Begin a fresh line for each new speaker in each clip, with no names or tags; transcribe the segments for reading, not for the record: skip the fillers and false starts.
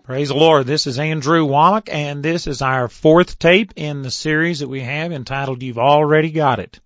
Praise the Lord. This is Andrew Wallach, and this is our fourth tape in the series that we have entitled You've Already Got It.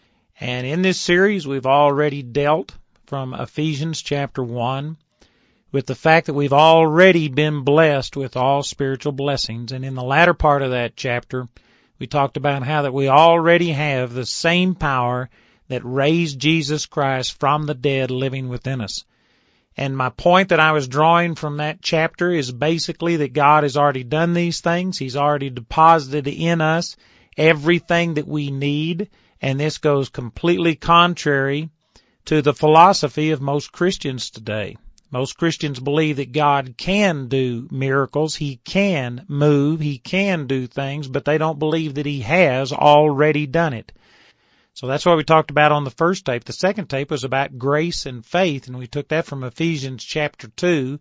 And in this series, we've already dealt from Ephesians chapter 1 with the fact that we've already been blessed with all spiritual blessings. And in the latter part of that chapter, we talked about how that we already have the same power that raised Jesus Christ from the dead living within us. And my point that I was drawing from that chapter is basically that God has already done these things. He's already deposited in us everything that we need. And this goes completely contrary to the philosophy of most Christians today. Most Christians believe that God can do miracles, He can move, He can do things, but they don't believe that He has already done it. So that's what we talked about on the first tape. The second tape was about grace and faith, and we took that from Ephesians chapter 2,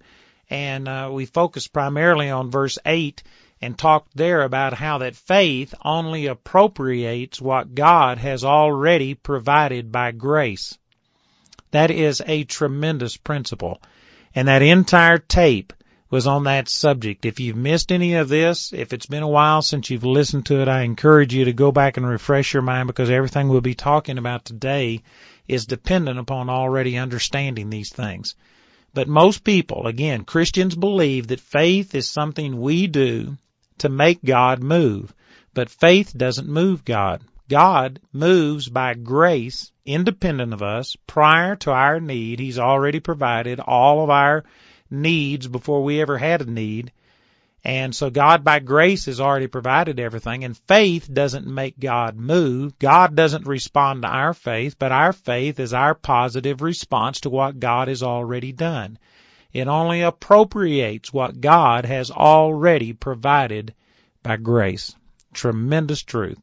and we focused primarily on verse 8 and talked there about how that faith only appropriates what God has already provided by grace. That is a tremendous principle, and that entire tape was on that subject. If you've missed any of this, if it's been a while since you've listened to it, I encourage you to go back and refresh your mind, because everything we'll be talking about today is dependent upon already understanding these things. But most people, again, Christians, believe that faith is something we do to make God move. But faith doesn't move God. God moves by grace, independent of us, prior to our need. He's already provided all of our needs before we ever had a need. And so God by grace has already provided everything, and faith doesn't make God move. God doesn't respond to our faith, but our faith is our positive response to what God has already done. It only appropriates what God has already provided by grace. Tremendous truth.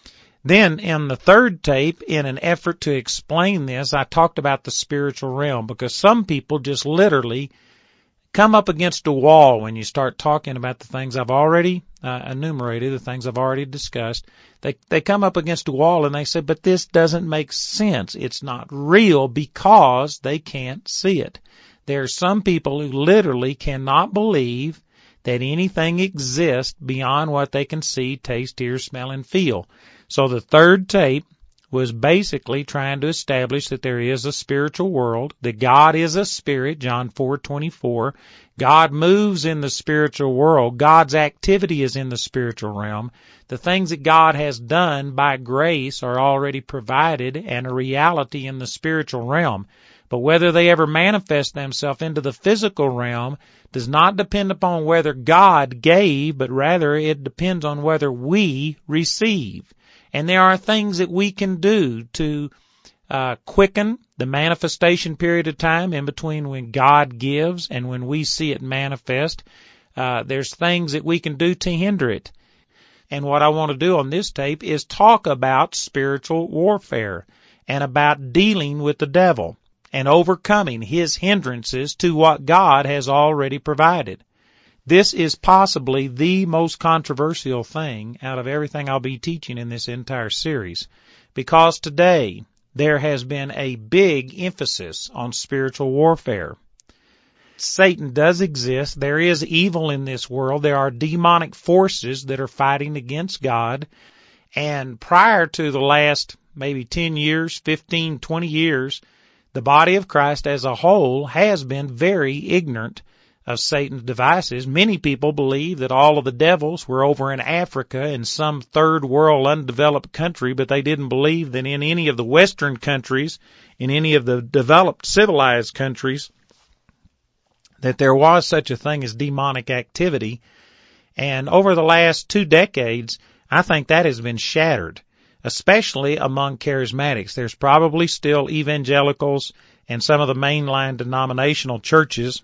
Then in the third tape, in an effort to explain this, I talked about the spiritual realm, because some people just literally come up against a wall when you start talking about the things I've already enumerated, the things I've already discussed. They come up against a wall and they say, but this doesn't make sense. It's not real, because they can't see it. There are some people who literally cannot believe that anything exists beyond what they can see, taste, hear, smell, and feel. So the third tape was basically trying to establish that there is a spiritual world, that God is a spirit, John 4:24. God moves in the spiritual world. God's activity is in the spiritual realm. The things that God has done by grace are already provided and a reality in the spiritual realm. But whether they ever manifest themselves into the physical realm does not depend upon whether God gave, but rather it depends on whether we receive. And there are things that we can do to quicken the manifestation period of time in between when God gives and when we see it manifest. There's things that we can do to hinder it. And what I want to do on this tape is talk about spiritual warfare and about dealing with the devil and overcoming his hindrances to what God has already provided. This is possibly the most controversial thing out of everything I'll be teaching in this entire series, because today there has been a big emphasis on spiritual warfare. Satan does exist. There is evil in this world. There are demonic forces that are fighting against God. And prior to the last maybe 10 years, 15, 20 years, the body of Christ as a whole has been very ignorant of Satan's devices. Many people believe that all of the devils were over in Africa in some third world undeveloped country, but they didn't believe that in any of the Western countries, in any of the developed civilized countries, that there was such a thing as demonic activity. And over the last 2 decades, I think that has been shattered, especially among charismatics. There's probably still evangelicals and some of the mainline denominational churches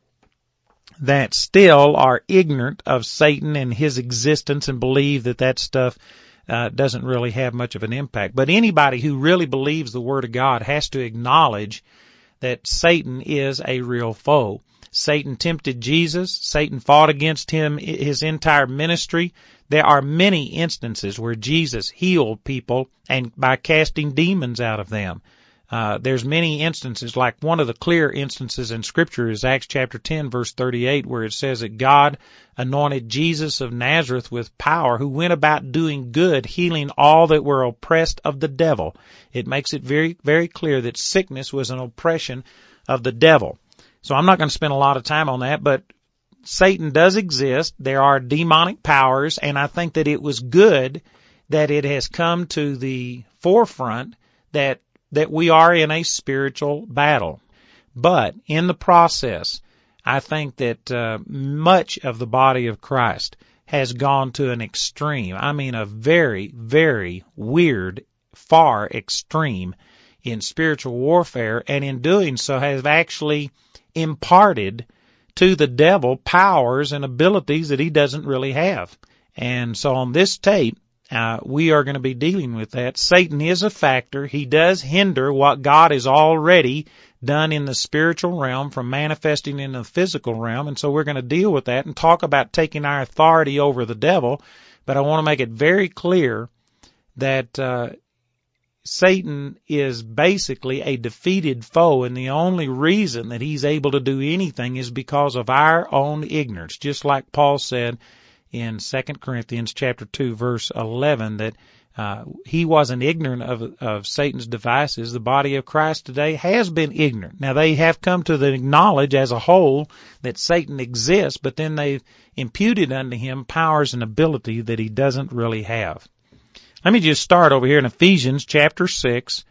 that still are ignorant of Satan and his existence and believe that that stuff doesn't really have much of an impact. But anybody who really believes the Word of God has to acknowledge that Satan is a real foe. Satan tempted Jesus. Satan fought against him his entire ministry. There are many instances where Jesus healed people and by casting demons out of them. There's many instances, like one of the clear instances in Scripture is Acts chapter 10, verse 38, where it says that God anointed Jesus of Nazareth with power, who went about doing good, healing all that were oppressed of the devil. It makes it very, very clear that sickness was an oppression of the devil. So I'm not going to spend a lot of time on that, but Satan does exist. There are demonic powers, and I think that it was good that it has come to the forefront that we are in a spiritual battle. But in the process, I think that much of the body of Christ has gone to an extreme. I mean, a very, very weird, far extreme in spiritual warfare, and in doing so have actually imparted to the devil powers and abilities that he doesn't really have. And so on this tape, we are going to be dealing with that. Satan is a factor. He does hinder what God has already done in the spiritual realm from manifesting in the physical realm. And so we're going to deal with that and talk about taking our authority over the devil. But I want to make it very clear that Satan is basically a defeated foe, and the only reason that he's able to do anything is because of our own ignorance, just like Paul said in 2 Corinthians chapter 2, verse 11, that he wasn't ignorant of Satan's devices. The body of Christ today has been ignorant. Now, they have come to the knowledge as a whole that Satan exists, but then they've imputed unto him powers and ability that he doesn't really have. Let me just start over here in Ephesians chapter 6.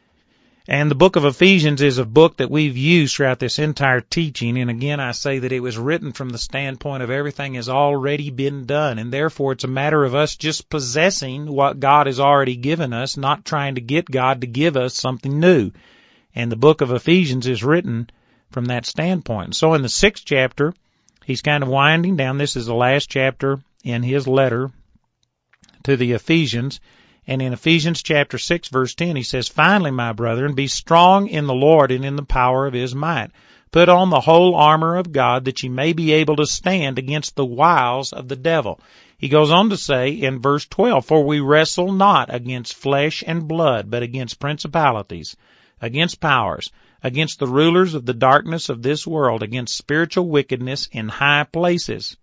And the book of Ephesians is a book that we've used throughout this entire teaching. And again, I say that it was written from the standpoint of everything has already been done. And therefore, it's a matter of us just possessing what God has already given us, not trying to get God to give us something new. And the book of Ephesians is written from that standpoint. So in the 6th chapter, he's kind of winding down. This is the last chapter in his letter to the Ephesians. And in Ephesians chapter 6, verse 10, he says, "Finally, my brethren, be strong in the Lord and in the power of his might. Put on the whole armor of God, that ye may be able to stand against the wiles of the devil." He goes on to say in verse 12, "For we wrestle not against flesh and blood, but against principalities, against powers, against the rulers of the darkness of this world, against spiritual wickedness in high places."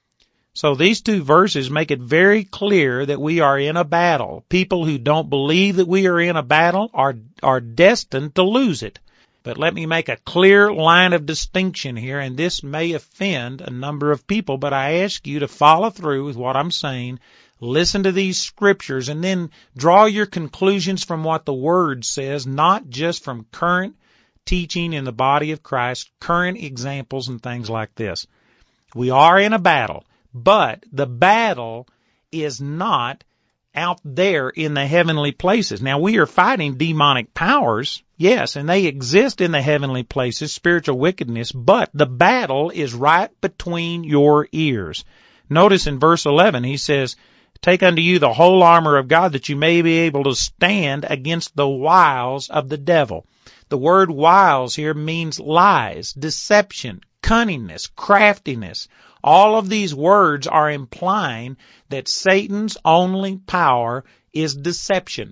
So these two verses make it very clear that we are in a battle. People who don't believe that we are in a battle are destined to lose it. But let me make a clear line of distinction here, and this may offend a number of people, but I ask you to follow through with what I'm saying. Listen to these scriptures and then draw your conclusions from what the Word says, not just from current teaching in the body of Christ, current examples and things like this. We are in a battle. But the battle is not out there in the heavenly places. Now, we are fighting demonic powers, yes, and they exist in the heavenly places, spiritual wickedness, but the battle is right between your ears. Notice in verse 11, he says, "Take unto you the whole armor of God, that you may be able to stand against the wiles of the devil." The word wiles here means lies, deception, cunningness, craftiness. All of these words are implying that Satan's only power is deception.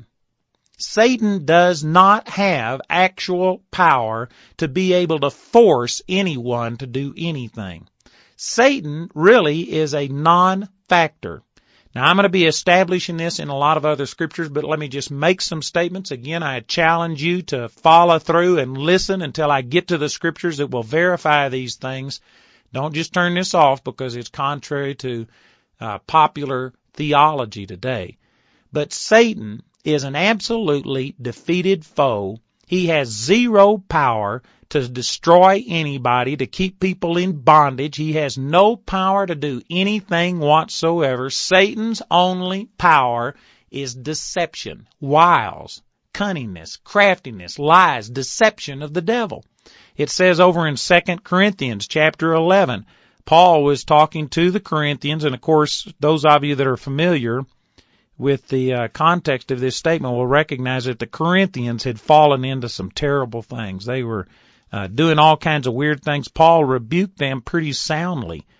Satan does not have actual power to be able to force anyone to do anything. Satan really is a non-factor. Now, I'm going to be establishing this in a lot of other scriptures, but let me just make some statements. Again, I challenge you to follow through and listen until I get to the scriptures that will verify these things. Don't just turn this off because it's contrary to popular theology today. But Satan is an absolutely defeated foe. He has zero power to destroy anybody, to keep people in bondage. He has no power to do anything whatsoever. Satan's only power is deception, wiles, cunningness, craftiness, lies, deception of the devil. It says over in 2 Corinthians chapter 11, Paul was talking to the Corinthians, and of course, those of you that are familiar with the context of this statement will recognize that the Corinthians had fallen into some terrible things. They were doing all kinds of weird things. Paul rebuked them pretty soundly.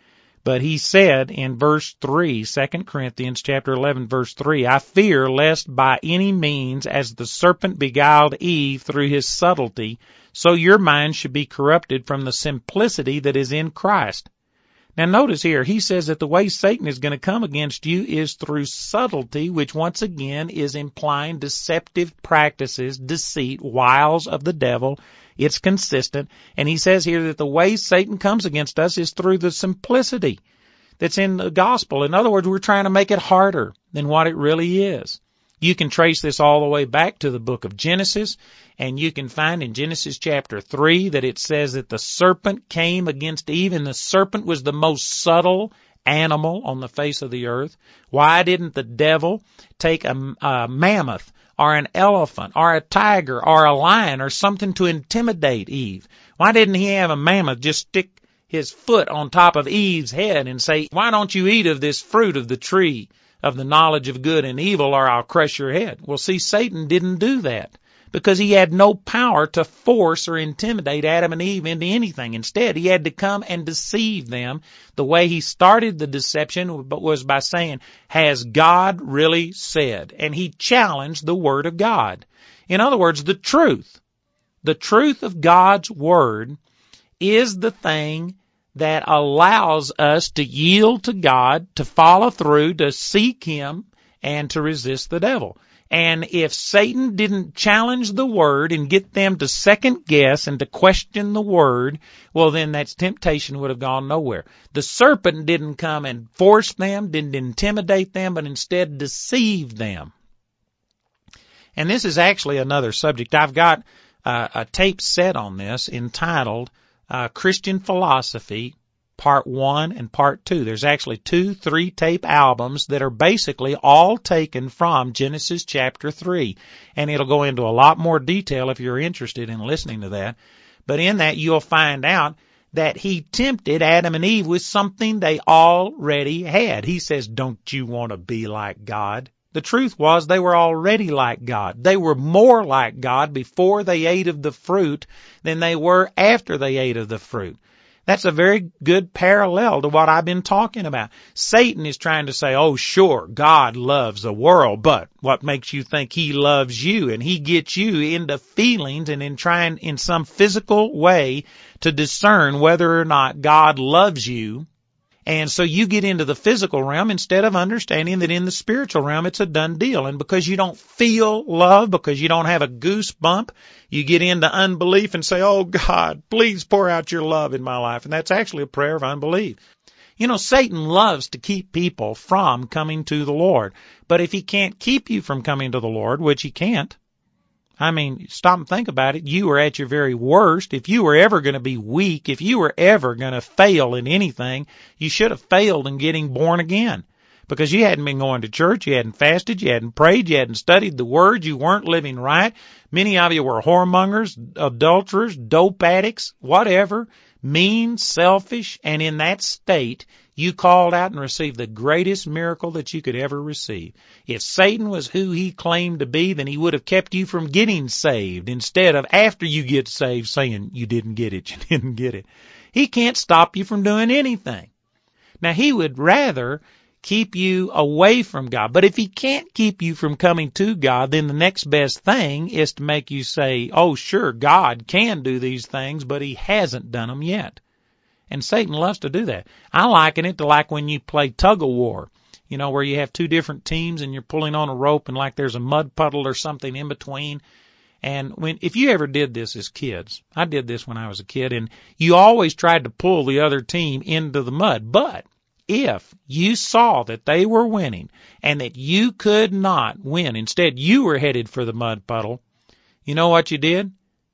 But he said in verse 3, 2 Corinthians chapter 11, verse 3, I fear lest by any means, as the serpent beguiled Eve through his subtlety, so your mind should be corrupted from the simplicity that is in Christ. Now notice here, he says that the way Satan is going to come against you is through subtlety, which once again is implying deceptive practices, deceit, wiles of the devil. It's consistent. And he says here that the way Satan comes against us is through the simplicity that's in the gospel. In other words, we're trying to make it harder than what it really is. You can trace this all the way back to the book of Genesis, and you can find in Genesis chapter 3 that it says that the serpent came against Eve, and the serpent was the most subtle animal on the face of the earth. Why didn't the devil take a mammoth or an elephant or a tiger or a lion or something to intimidate Eve? Why didn't he have a mammoth just stick his foot on top of Eve's head and say, why don't you eat of this fruit of the tree of the knowledge of good and evil, or I'll crush your head? Well, see, Satan didn't do that because he had no power to force or intimidate Adam and Eve into anything. Instead, he had to come and deceive them. The way he started the deception was by saying, has God really said? And he challenged the Word of God. In other words, the truth of God's Word is the thing that allows us to yield to God, to follow through, to seek Him, and to resist the devil. And if Satan didn't challenge the Word and get them to second guess and to question the Word, well, then that temptation would have gone nowhere. The serpent didn't come and force them, didn't intimidate them, but instead deceived them. And this is actually another subject. I've got a tape set on this entitled Christian Philosophy, Part 1 and Part 2. There's actually 2 3-tape albums that are basically all taken from Genesis chapter 3. And it'll go into a lot more detail if you're interested in listening to that. But in that you'll find out that he tempted Adam and Eve with something they already had. He says, don't you want to be like God? The truth was they were already like God. They were more like God before they ate of the fruit than they were after they ate of the fruit. That's a very good parallel to what I've been talking about. Satan is trying to say, oh, sure, God loves the world, but what makes you think He loves you? And he gets you into feelings and in trying in some physical way to discern whether or not God loves you. And so you get into the physical realm instead of understanding that in the spiritual realm it's a done deal. And because you don't feel love, because you don't have a goosebump, you get into unbelief and say, oh God, please pour out your love in my life. And that's actually a prayer of unbelief. You know, Satan loves to keep people from coming to the Lord. But if he can't keep you from coming to the Lord, which he can't, I mean, stop and think about it. You are at your very worst. If you were ever going to be weak, if you were ever going to fail in anything, you should have failed in getting born again. Because you hadn't been going to church, you hadn't fasted, you hadn't prayed, you hadn't studied the Word, you weren't living right. Many of you were whoremongers, adulterers, dope addicts, whatever, mean, selfish, and in that state, you called out and received the greatest miracle that you could ever receive. If Satan was who he claimed to be, then he would have kept you from getting saved instead of after you get saved saying you didn't get it, you didn't get it. He can't stop you from doing anything. Now, he would rather keep you away from God. But if he can't keep you from coming to God, then the next best thing is to make you say, oh, sure, God can do these things, but he hasn't done them yet. And Satan loves to do that. I liken it to like when you play tug-of-war, you know, where you have 2 different teams and you're pulling on a rope and like there's a mud puddle or something in between. And if you ever did this as kids, I did this when I was a kid, and you always tried to pull the other team into the mud. But if you saw that they were winning and that you could not win, instead you were headed for the mud puddle, you know what you did?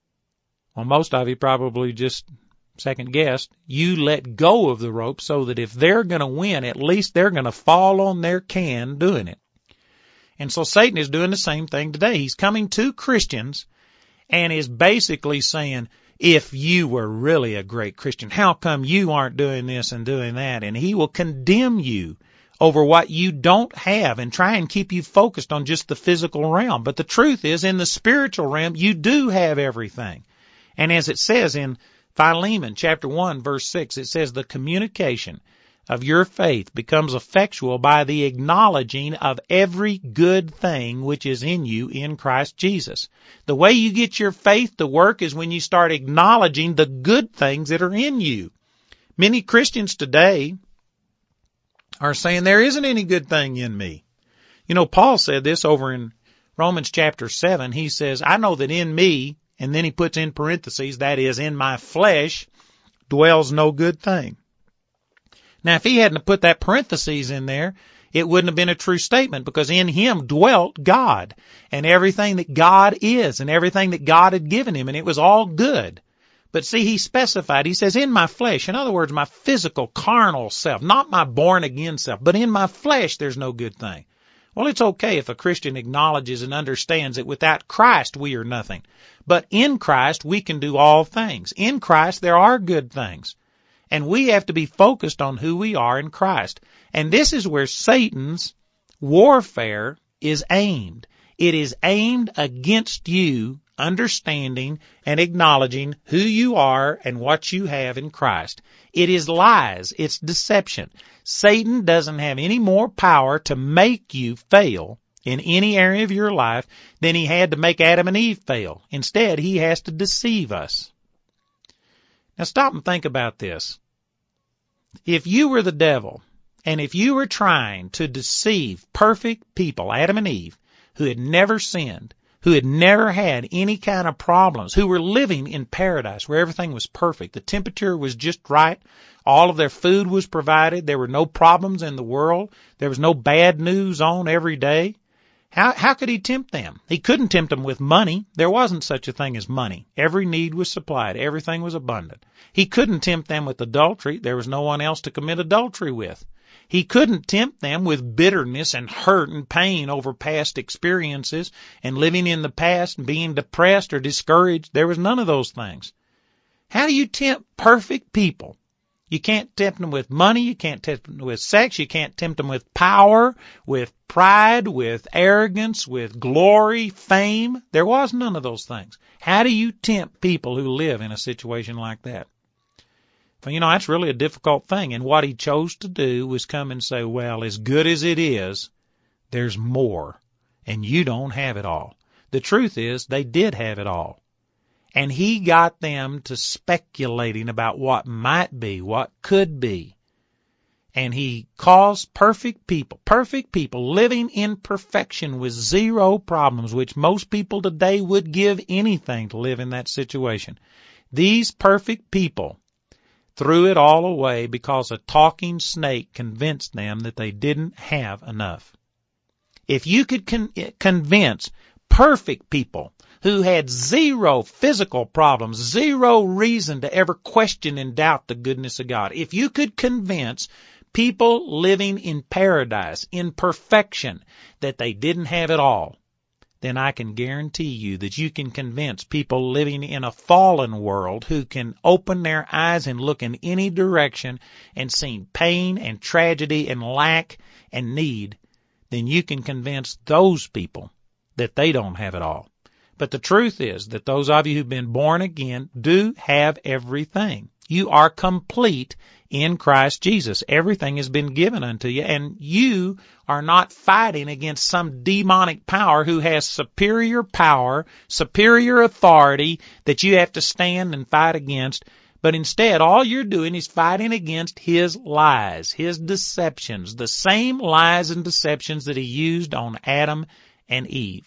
Well, most of you probably just second guessed. You let go of the rope so that if they're going to win, at least they're going to fall on their can doing it. And so Satan is doing the same thing today. He's coming to Christians and is basically saying, if you were really a great Christian, how come you aren't doing this and doing that? And he will condemn you over what you don't have and try and keep you focused on just the physical realm. But the truth is, in the spiritual realm, you do have everything. And as it says in Philemon chapter 1 verse 6, it says the communication of your faith becomes effectual by the acknowledging of every good thing which is in you in Christ Jesus. The way you get your faith to work is when you start acknowledging the good things that are in you. Many Christians today are saying there isn't any good thing in me. You know, Paul said this over in Romans chapter 7. He says, I know that in me, and then he puts in parentheses, that is, in my flesh, dwells no good thing. Now, if he hadn't put that parentheses in there, it wouldn't have been a true statement, because in him dwelt God and everything that God is and everything that God had given him, and it was all good. But see, he specified, he says, in my flesh, in other words, my physical, carnal self, not my born-again self, but in my flesh there's no good thing. Well, it's okay if a Christian acknowledges and understands that without Christ we are nothing. But in Christ we can do all things. In Christ there are good things. And we have to be focused on who we are in Christ. And this is where Satan's warfare is aimed. It is aimed against you understanding and acknowledging who you are and what you have in Christ. It is lies. It's deception. Satan doesn't have any more power to make you fail in any area of your life than he had to make Adam and Eve fail. Instead, he has to deceive us. Now stop and think about this. If you were the devil, and if you were trying to deceive perfect people, Adam and Eve, who had never sinned, who had never had any kind of problems, who were living in paradise where everything was perfect, the temperature was just right, all of their food was provided, there were no problems in the world, there was no bad news on every day, how could he tempt them? He couldn't tempt them with money. There wasn't such a thing as money. Every need was supplied. Everything was abundant. He couldn't tempt them with adultery. There was no one else to commit adultery with. He couldn't tempt them with bitterness and hurt and pain over past experiences and living in the past and being depressed or discouraged. There was none of those things. How do you tempt perfect people? You can't tempt them with money. You can't tempt them with sex. You can't tempt them with power, with pride, with arrogance, with glory, fame. There was none of those things. How do you tempt people who live in a situation like that? Well, you know, that's really a difficult thing. And what he chose to do was come and say, well, as good as it is, there's more. And you don't have it all. The truth is, they did have it all. And he got them to speculating about what might be, what could be. And he caused perfect people living in perfection with zero problems, which most people today would give anything to live in that situation. These perfect people threw it all away because a talking snake convinced them that they didn't have enough. If you could convince perfect people who had zero physical problems, zero reason to ever question and doubt the goodness of God, if you could convince people living in paradise, in perfection, that they didn't have it all, then I can guarantee you that you can convince people living in a fallen world who can open their eyes and look in any direction and see pain and tragedy and lack and need, then you can convince those people that they don't have it all. But the truth is that those of you who've been born again do have everything. You are complete in Christ Jesus. Everything has been given unto you, and you are not fighting against some demonic power who has superior power, superior authority that you have to stand and fight against. But instead, all you're doing is fighting against his lies, his deceptions, the same lies and deceptions that he used on Adam and Eve.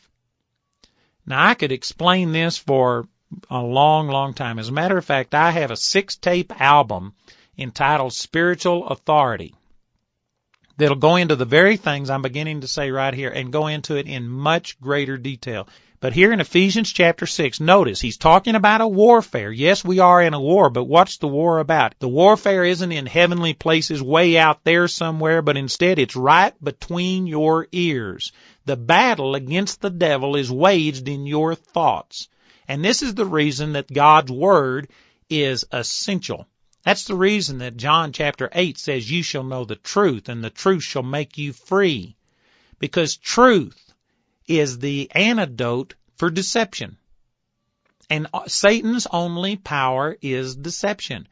Now, I could explain this for a long, long time. As a matter of fact, I have a 6-tape album entitled Spiritual Authority that'll go into the very things I'm beginning to say right here and go into it in much greater detail. But here in Ephesians chapter 6, notice he's talking about a warfare. Yes, we are in a war, but what's the war about? The warfare isn't in heavenly places way out there somewhere, but instead it's right between your ears. The battle against the devil is waged in your thoughts. And this is the reason that God's Word is essential. That's the reason that John chapter 8 says, you shall know the truth, and the truth shall make you free. Because truth is the antidote for deception. And Satan's only power is deception.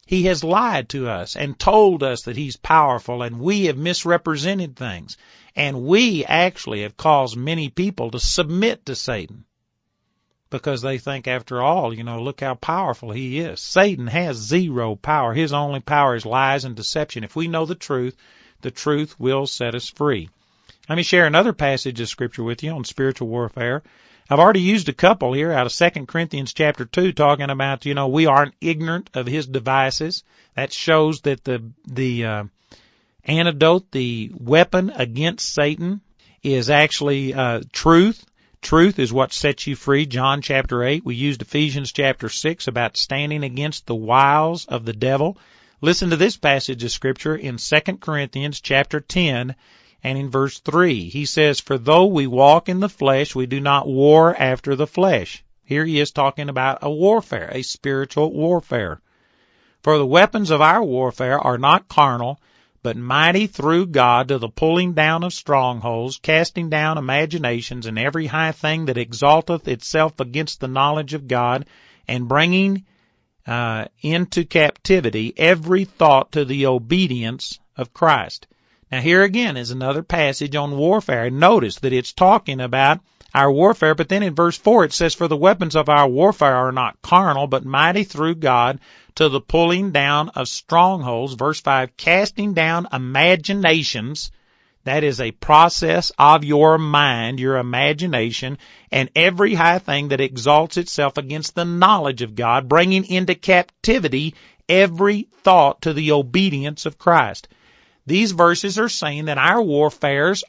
He has lied to us and told us that he's powerful, and we have misrepresented things. And we actually have caused many people to submit to Satan because they think, after all, look how powerful he is. Satan has zero power. His only power is lies and deception. If we know the truth will set us free. Let me share another passage of Scripture with you on spiritual warfare. I've already used a couple here out of 2 Corinthians chapter 2 talking about, we aren't ignorant of his devices. That shows that the antidote, the weapon against Satan is actually truth. Truth is what sets you free. John chapter 8. We used Ephesians chapter 6 about standing against the wiles of the devil. Listen to this passage of Scripture in 2 Corinthians chapter 10. And in verse 3, he says, "For though we walk in the flesh, we do not war after the flesh." Here he is talking about a warfare, a spiritual warfare. "For the weapons of our warfare are not carnal, but mighty through God to the pulling down of strongholds, casting down imaginations and every high thing that exalteth itself against the knowledge of God, and bringing into captivity every thought to the obedience of Christ." Now here again is another passage on warfare. Notice that it's talking about our warfare, but then in verse 4 it says, "For the weapons of our warfare are not carnal, but mighty through God to the pulling down of strongholds." Verse 5, "Casting down imaginations," that is a process of your mind, your imagination, "and every high thing that exalts itself against the knowledge of God, bringing into captivity every thought to the obedience of Christ." These verses are saying that our weapons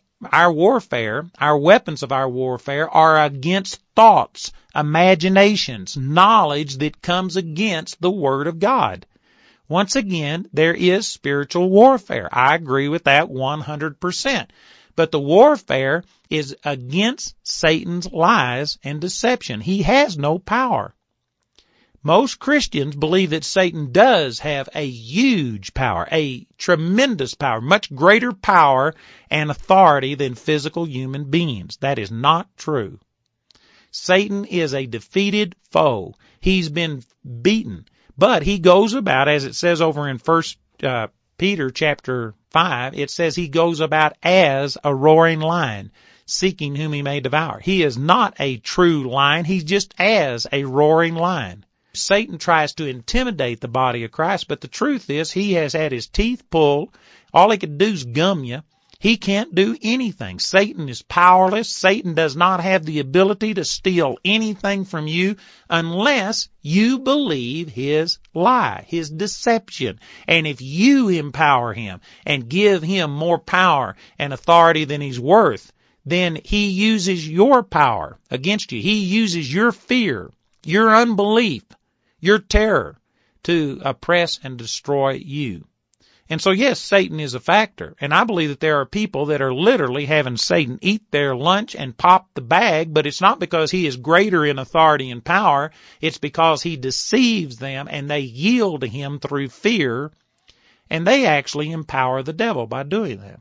of our warfare are against thoughts, imaginations, knowledge that comes against the Word of God. Once again, there is spiritual warfare. I agree with that 100%. But the warfare is against Satan's lies and deception. He has no power. Most Christians believe that Satan does have a huge power, a tremendous power, much greater power and authority than physical human beings. That is not true. Satan is a defeated foe. He's been beaten, but he goes about, as it says over in 1 Peter chapter 5, it says he goes about as a roaring lion, seeking whom he may devour. He is not a true lion. He's just as a roaring lion. Satan tries to intimidate the body of Christ, but the truth is he has had his teeth pulled. All he can do is gum you. He can't do anything. Satan is powerless. Satan does not have the ability to steal anything from you unless you believe his lie, his deception. And if you empower him and give him more power and authority than he's worth, then he uses your power against you. He uses your fear, your unbelief, your terror to oppress and destroy you. And so, yes, Satan is a factor. And I believe that there are people that are literally having Satan eat their lunch and pop the bag, but it's not because he is greater in authority and power. It's because he deceives them and they yield to him through fear, and they actually empower the devil by doing that.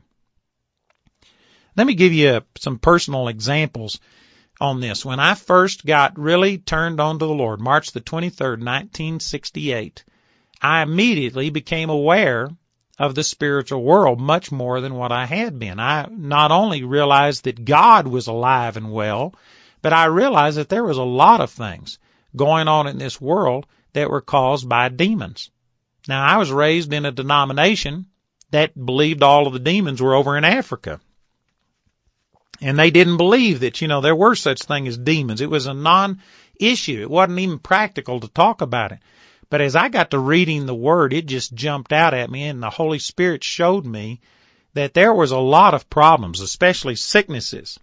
Let me give you some personal examples on this. When I first got really turned on to the Lord, March the 23rd, 1968, I immediately became aware of the spiritual world much more than what I had been. I not only realized that God was alive and well, but I realized that there was a lot of things going on in this world that were caused by demons. Now, I was raised in a denomination that believed all of the demons were over in Africa. And they didn't believe that, there were such thing as demons. It was a non-issue. It wasn't even practical to talk about it. But as I got to reading the Word, it just jumped out at me, and the Holy Spirit showed me that there was a lot of problems, especially sicknesses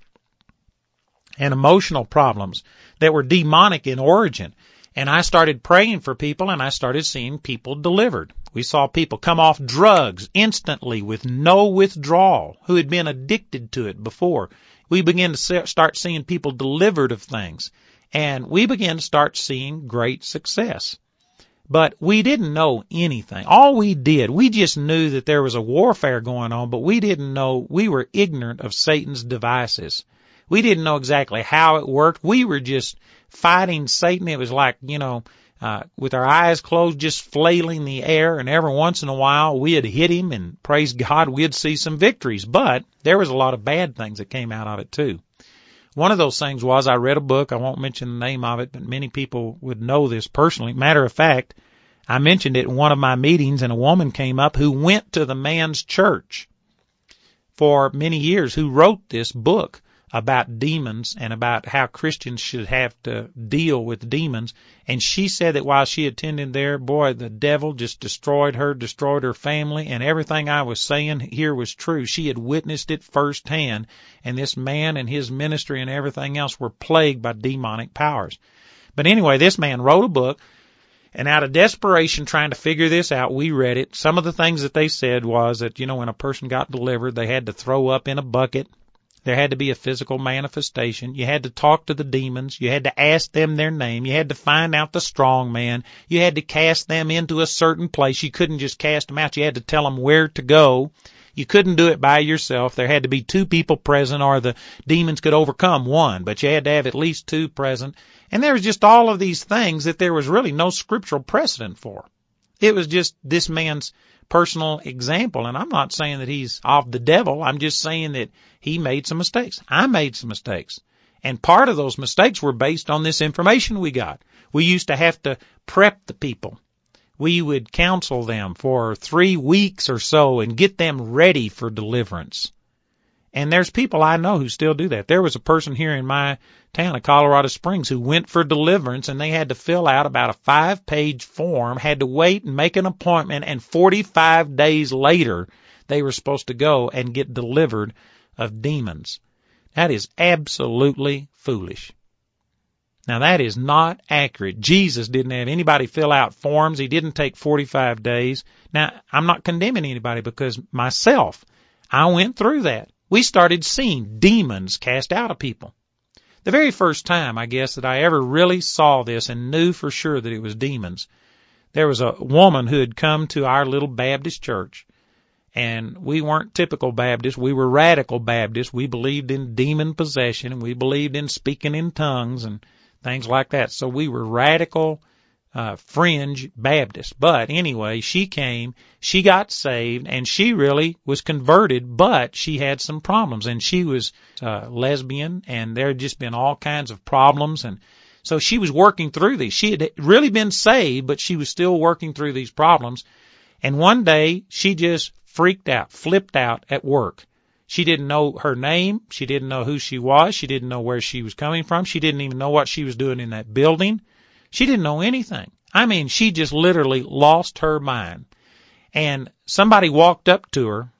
and emotional problems that were demonic in origin. And I started praying for people, and I started seeing people delivered. We saw people come off drugs instantly with no withdrawal who had been addicted to it before. We began to start seeing people delivered of things, and we began to start seeing great success. But we didn't know anything. All we did, we just knew that there was a warfare going on, but we didn't know, we were ignorant of Satan's devices. We didn't know exactly how it worked. We were just fighting Satan. It was like, with our eyes closed, just flailing the air, and every once in a while we'd hit him, and praise God, we'd see some victories. But there was a lot of bad things that came out of it too. One of those things was I read a book. I won't mention the name of it, but many people would know this personally. Matter of fact, I mentioned it in one of my meetings, and a woman came up who went to the man's church for many years, who wrote this book about demons and about how Christians should have to deal with demons. And she said that while she attended there, boy, the devil just destroyed her family, and everything I was saying here was true. She had witnessed it firsthand, and this man and his ministry and everything else were plagued by demonic powers. But anyway, this man wrote a book, and out of desperation trying to figure this out, we read it. Some of the things that they said was that, when a person got delivered, they had to throw up in a bucket. There had to be a physical manifestation. You had to talk to the demons. You had to ask them their name. You had to find out the strong man. You had to cast them into a certain place. You couldn't just cast them out. You had to tell them where to go. You couldn't do it by yourself. There had to be two people present, or the demons could overcome one, but you had to have at least two present. And there was just all of these things that there was really no scriptural precedent for. It was just this man's personal example, and I'm not saying that he's of the devil. I'm just saying that he made some mistakes. I made some mistakes. And part of those mistakes were based on this information we got. We used to have to prep the people. We would counsel them for 3 weeks or so and get them ready for deliverance. And there's people I know who still do that. There was a person here in my town of Colorado Springs who went for deliverance, and they had to fill out about a 5-page form, had to wait and make an appointment, and 45 days later they were supposed to go and get delivered of demons. That is absolutely foolish. Now, that is not accurate. Jesus didn't have anybody fill out forms. He didn't take 45 days. Now, I'm not condemning anybody, because myself, I went through that. We started seeing demons cast out of people. The very first time, I guess, that I ever really saw this and knew for sure that it was demons, there was a woman who had come to our little Baptist church, and we weren't typical Baptists. We were radical Baptists. We believed in demon possession, and we believed in speaking in tongues and things like that. So we were radical fringe Baptists. But anyway, she came, she got saved, and she really was converted, but she had some problems. And she was lesbian, and there had just been all kinds of problems. And so she was working through these. She had really been saved, but she was still working through these problems. And one day, she just freaked out, flipped out at work. She didn't know her name. She didn't know who she was. She didn't know where she was coming from. She didn't even know what she was doing in that building. She didn't know anything. I mean, she just literally lost her mind. And somebody walked up to her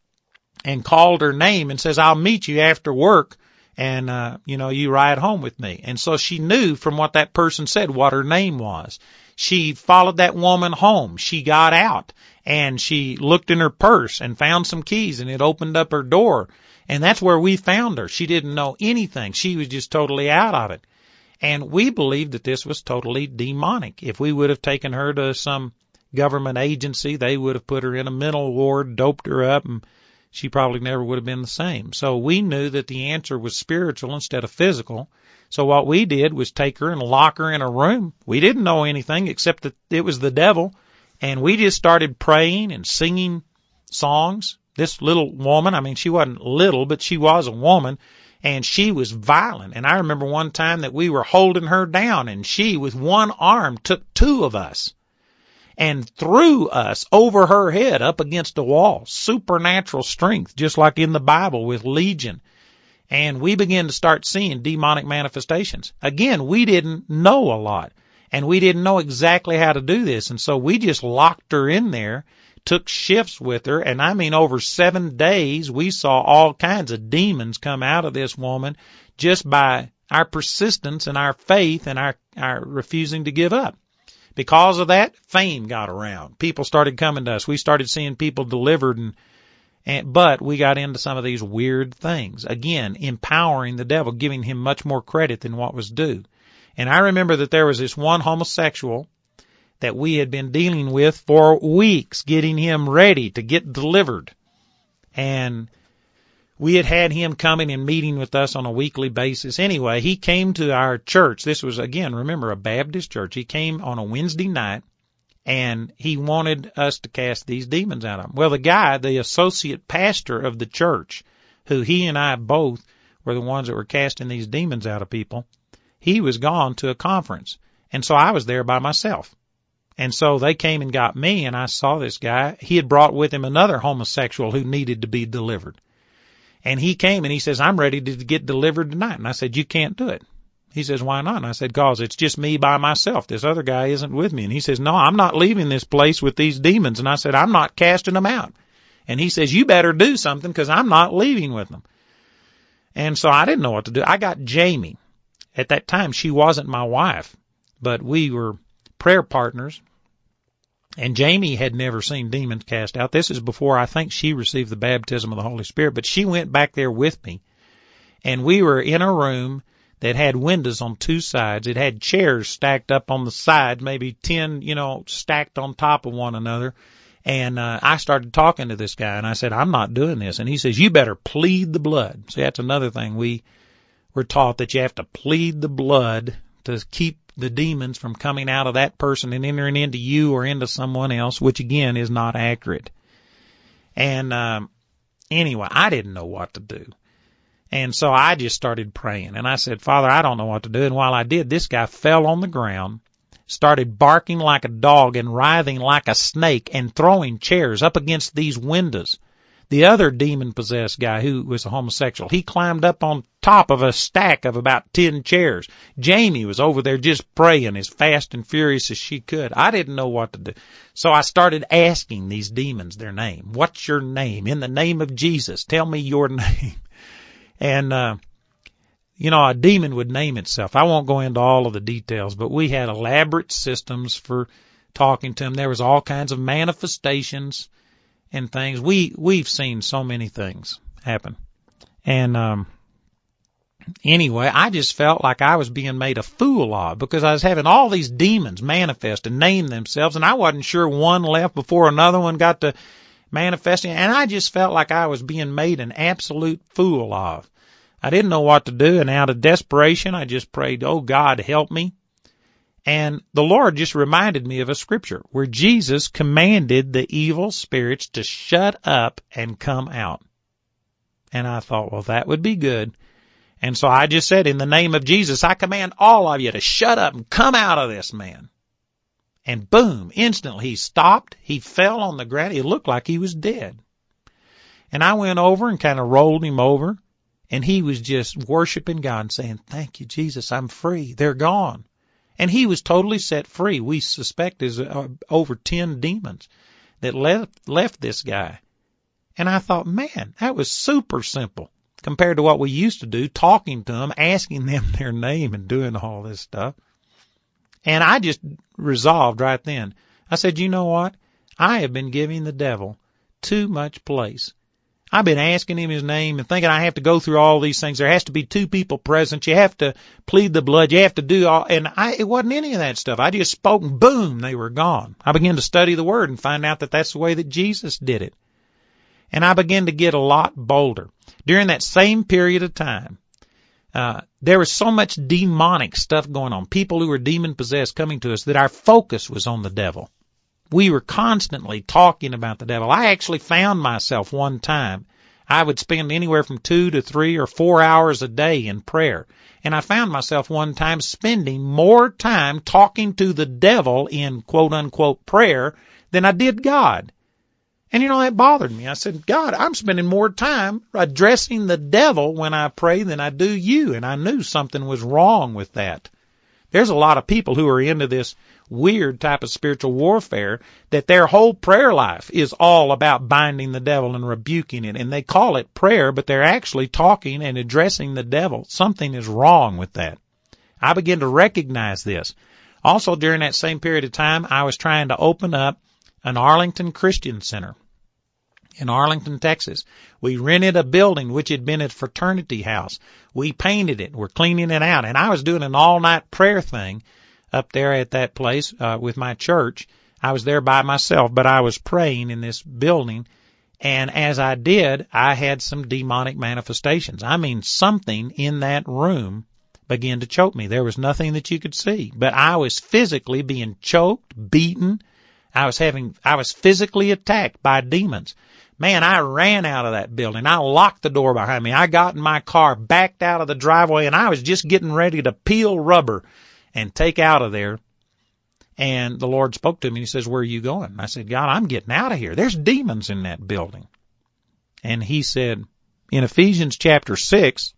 and called her name and says, "I'll meet you after work, and, you ride home with me." And so she knew from what that person said what her name was. She followed that woman home. She got out, and she looked in her purse and found some keys, and it opened up her door. And that's where we found her. She didn't know anything. She was just totally out of it. And we believed that this was totally demonic. If we would have taken her to some government agency, they would have put her in a mental ward, doped her up, and she probably never would have been the same. So we knew that the answer was spiritual instead of physical. So what we did was take her and lock her in a room. We didn't know anything except that it was the devil. And we just started praying and singing songs. This little woman, I mean, she wasn't little, but she was a woman. And she was violent. And I remember one time that we were holding her down, and she, with one arm, took 2 of us and threw us over her head up against a wall. Supernatural strength, just like in the Bible with Legion. And we began to start seeing demonic manifestations. Again, we didn't know a lot, and we didn't know exactly how to do this. And so we just locked her in there, took shifts with her, and I mean over 7 days we saw all kinds of demons come out of this woman just by our persistence and our faith and our refusing to give up. Because of that, fame got around. People started coming to us. We started seeing people delivered, but we got into some of these weird things. Again, empowering the devil, giving him much more credit than what was due. And I remember that there was this one homosexual that we had been dealing with for weeks, getting him ready to get delivered. And we had him coming and meeting with us on a weekly basis. Anyway, he came to our church. This was, again, remember, a Baptist church. He came on a Wednesday night, and he wanted us to cast these demons out of him. Well, the guy, the associate pastor of the church, who he and I both were the ones that were casting these demons out of people, he was gone to a conference. And so I was there by myself. And so they came and got me, and I saw this guy. He had brought with him another homosexual who needed to be delivered. And he came and he says, I'm ready to get delivered tonight. And I said, you can't do it. He says, why not? And I said, cause it's just me by myself. This other guy isn't with me. And he says, no, I'm not leaving this place with these demons. And I said, I'm not casting them out. And he says, you better do something because I'm not leaving with them. And so I didn't know what to do. I got Jamie. At that time, she wasn't my wife, but we were prayer partners. And Jamie had never seen demons cast out. This is before I think she received the baptism of the Holy Spirit, but she went back there with me. And we were in a room that had windows on two sides. It had chairs stacked up on the side, maybe 10, stacked on top of one another. And I started talking to this guy, and I said, I'm not doing this. And he says, you better plead the blood. See, that's another thing. We were taught that you have to plead the blood to keep the demons from coming out of that person and entering into you or into someone else, which again is not accurate. And anyway, I didn't know what to do. And so I just started praying. And I said, Father, I don't know what to do. And while I did, this guy fell on the ground, started barking like a dog and writhing like a snake and throwing chairs up against these windows. The other demon-possessed guy who was a homosexual, he climbed up on top of a stack of about 10 chairs. Jamie was over there just praying as fast and furious as she could. I didn't know what to do. So I started asking these demons their name. What's your name? In the name of Jesus, tell me your name. And, a demon would name itself. I won't go into all of the details, but we had elaborate systems for talking to them. There was all kinds of manifestations and things. We've seen so many things happen. And anyway, I just felt like I was being made a fool of because I was having all these demons manifest and name themselves, and I wasn't sure one left before another one got to manifesting, and I just felt like I was being made an absolute fool of. I didn't know what to do, and out of desperation, I just prayed, oh, God, help me. And the Lord just reminded me of a scripture where Jesus commanded the evil spirits to shut up and come out. And I thought, well, that would be good. And so I just said, in the name of Jesus, I command all of you to shut up and come out of this man. And boom, instantly he stopped. He fell on the ground. He looked like he was dead. And I went over and kind of rolled him over. And he was just worshiping God and saying, thank you, Jesus, I'm free. They're gone. And he was totally set free. We suspect there's over 10 demons that left this guy. And I thought, man, that was super simple compared to what we used to do, talking to them, asking them their name and doing all this stuff. And I just resolved right then. I said, you know what? I have been giving the devil too much place. I've been asking him his name and thinking I have to go through all these things. There has to be 2 people present. You have to plead the blood. You have to do all, and it wasn't any of that stuff. I just spoke and boom, they were gone. I began to study the Word and find out that that's the way that Jesus did it. And I began to get a lot bolder. During that same period of time, there was so much demonic stuff going on. People who were demon-possessed coming to us that our focus was on the devil. We were constantly talking about the devil. I actually found myself one time, I would spend anywhere from 2 to 3 or 4 hours a day in prayer. And I found myself one time spending more time talking to the devil in quote-unquote prayer than I did God. And that bothered me. I said, God, I'm spending more time addressing the devil when I pray than I do you. And I knew something was wrong with that. There's a lot of people who are into this weird type of spiritual warfare that their whole prayer life is all about binding the devil and rebuking it. And they call it prayer, but they're actually talking and addressing the devil. Something is wrong with that. I began to recognize this. Also, during that same period of time, I was trying to open up an Arlington Christian Center in Arlington, Texas. We rented a building which had been a fraternity house. We painted it. We're cleaning it out. And I was doing an all-night prayer thing up there at that place with my church. I was there by myself, but I was praying in this building. And as I did, I had some demonic manifestations. I mean, something in that room began to choke me. There was nothing that you could see, but I was physically being choked, beaten. I was physically attacked by demons. Man, I ran out of that building. I locked the door behind me. I got in my car, backed out of the driveway, and I was just getting ready to peel rubber and take out of there. And the Lord spoke to me. He says, "Where are you going?" I said, "God, I'm getting out of here. There's demons in that building." And he said, in Ephesians chapter 6,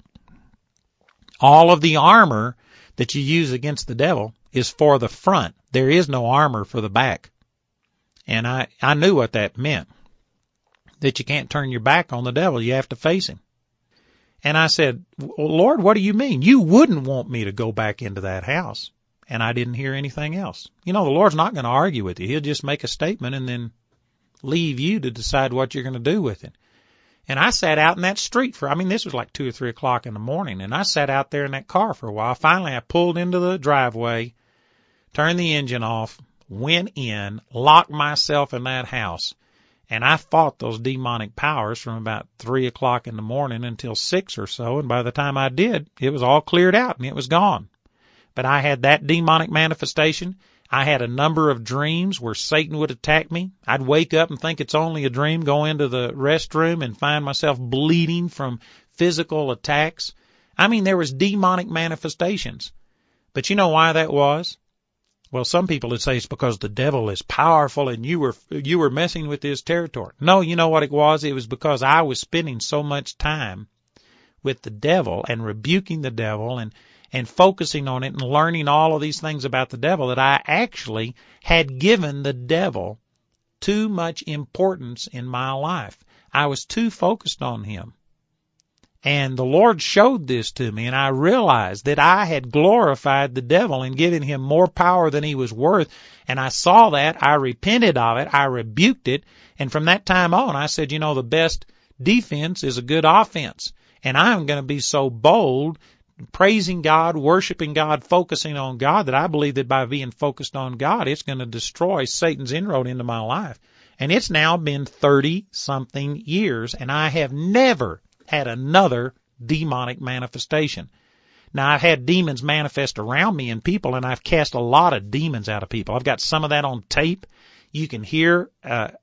all of the armor that you use against the devil is for the front. There is no armor for the back. And I knew what that meant, that you can't turn your back on the devil. You have to face him. And I said, "Well, Lord, what do you mean? You wouldn't want me to go back into that house." And I didn't hear anything else. You know, the Lord's not going to argue with you. He'll just make a statement and then leave you to decide what you're going to do with it. And I sat out in that street this was like 2 or 3 o'clock in the morning, and I sat out there in that car for a while. Finally, I pulled into the driveway, turned the engine off, went in, locked myself in that house, and I fought those demonic powers from about 3 o'clock in the morning until 6 or so, and by the time I did, it was all cleared out and it was gone. But I had that demonic manifestation. I had a number of dreams where Satan would attack me. I'd wake up and think it's only a dream, go into the restroom and find myself bleeding from physical attacks. There was demonic manifestations. But you know why that was? Well, some people would say it's because the devil is powerful and you were messing with his territory. No, you know what it was? It was because I was spending so much time with the devil and rebuking the devil and focusing on it and learning all of these things about the devil that I actually had given the devil too much importance in my life. I was too focused on him. And the Lord showed this to me, and I realized that I had glorified the devil and given him more power than he was worth. And I saw that. I repented of it. I rebuked it. And from that time on, I said, the best defense is a good offense. And I'm going to be so bold, praising God, worshiping God, focusing on God, that I believe that by being focused on God, it's going to destroy Satan's inroad into my life. And it's now been 30-something years, and I have never had another demonic manifestation. Now, I've had demons manifest around me and people, and I've cast a lot of demons out of people. I've got some of that on tape. You can hear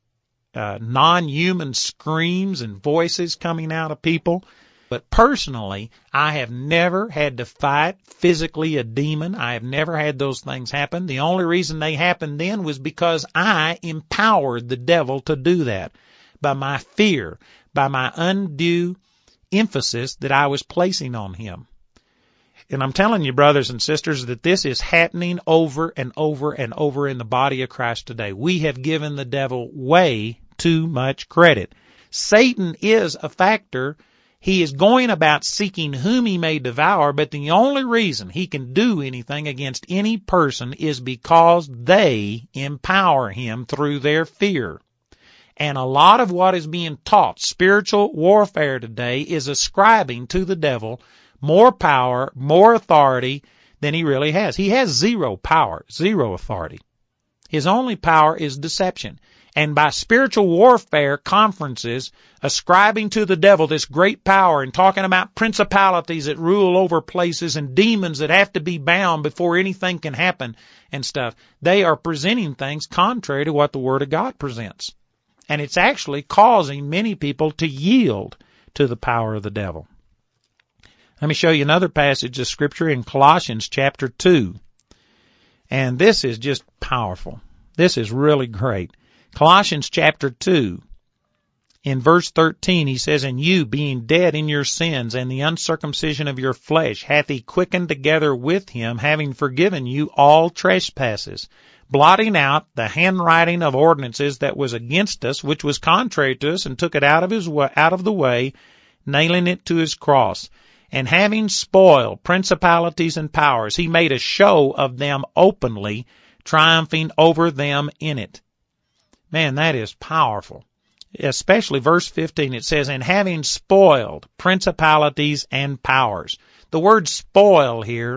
non-human screams and voices coming out of people. But personally, I have never had to fight physically a demon. I have never had those things happen. The only reason they happened then was because I empowered the devil to do that by my fear, by my undue emphasis that I was placing on him. And I'm telling you, brothers and sisters, that this is happening over and over and over in the body of Christ today. We have given the devil way too much credit. Satan is a factor. He is going about seeking whom he may devour, but the only reason he can do anything against any person is because they empower him through their fear. And a lot of what is being taught, spiritual warfare today, is ascribing to the devil more power, more authority than he really has. He has zero power, zero authority. His only power is deception. And by spiritual warfare conferences, ascribing to the devil this great power and talking about principalities that rule over places and demons that have to be bound before anything can happen and stuff, they are presenting things contrary to what the Word of God presents. And it's actually causing many people to yield to the power of the devil. Let me show you another passage of Scripture in Colossians chapter 2. And this is just powerful. This is really great. Colossians chapter 2, in verse 13, he says, "And you, being dead in your sins and the uncircumcision of your flesh, hath he quickened together with him, having forgiven you all trespasses, blotting out the handwriting of ordinances that was against us, which was contrary to us, and took it out of the way, nailing it to his cross. And having spoiled principalities and powers, he made a show of them openly, triumphing over them in it." Man, that is powerful. Especially verse 15, it says, "And having spoiled principalities and powers." The word spoil here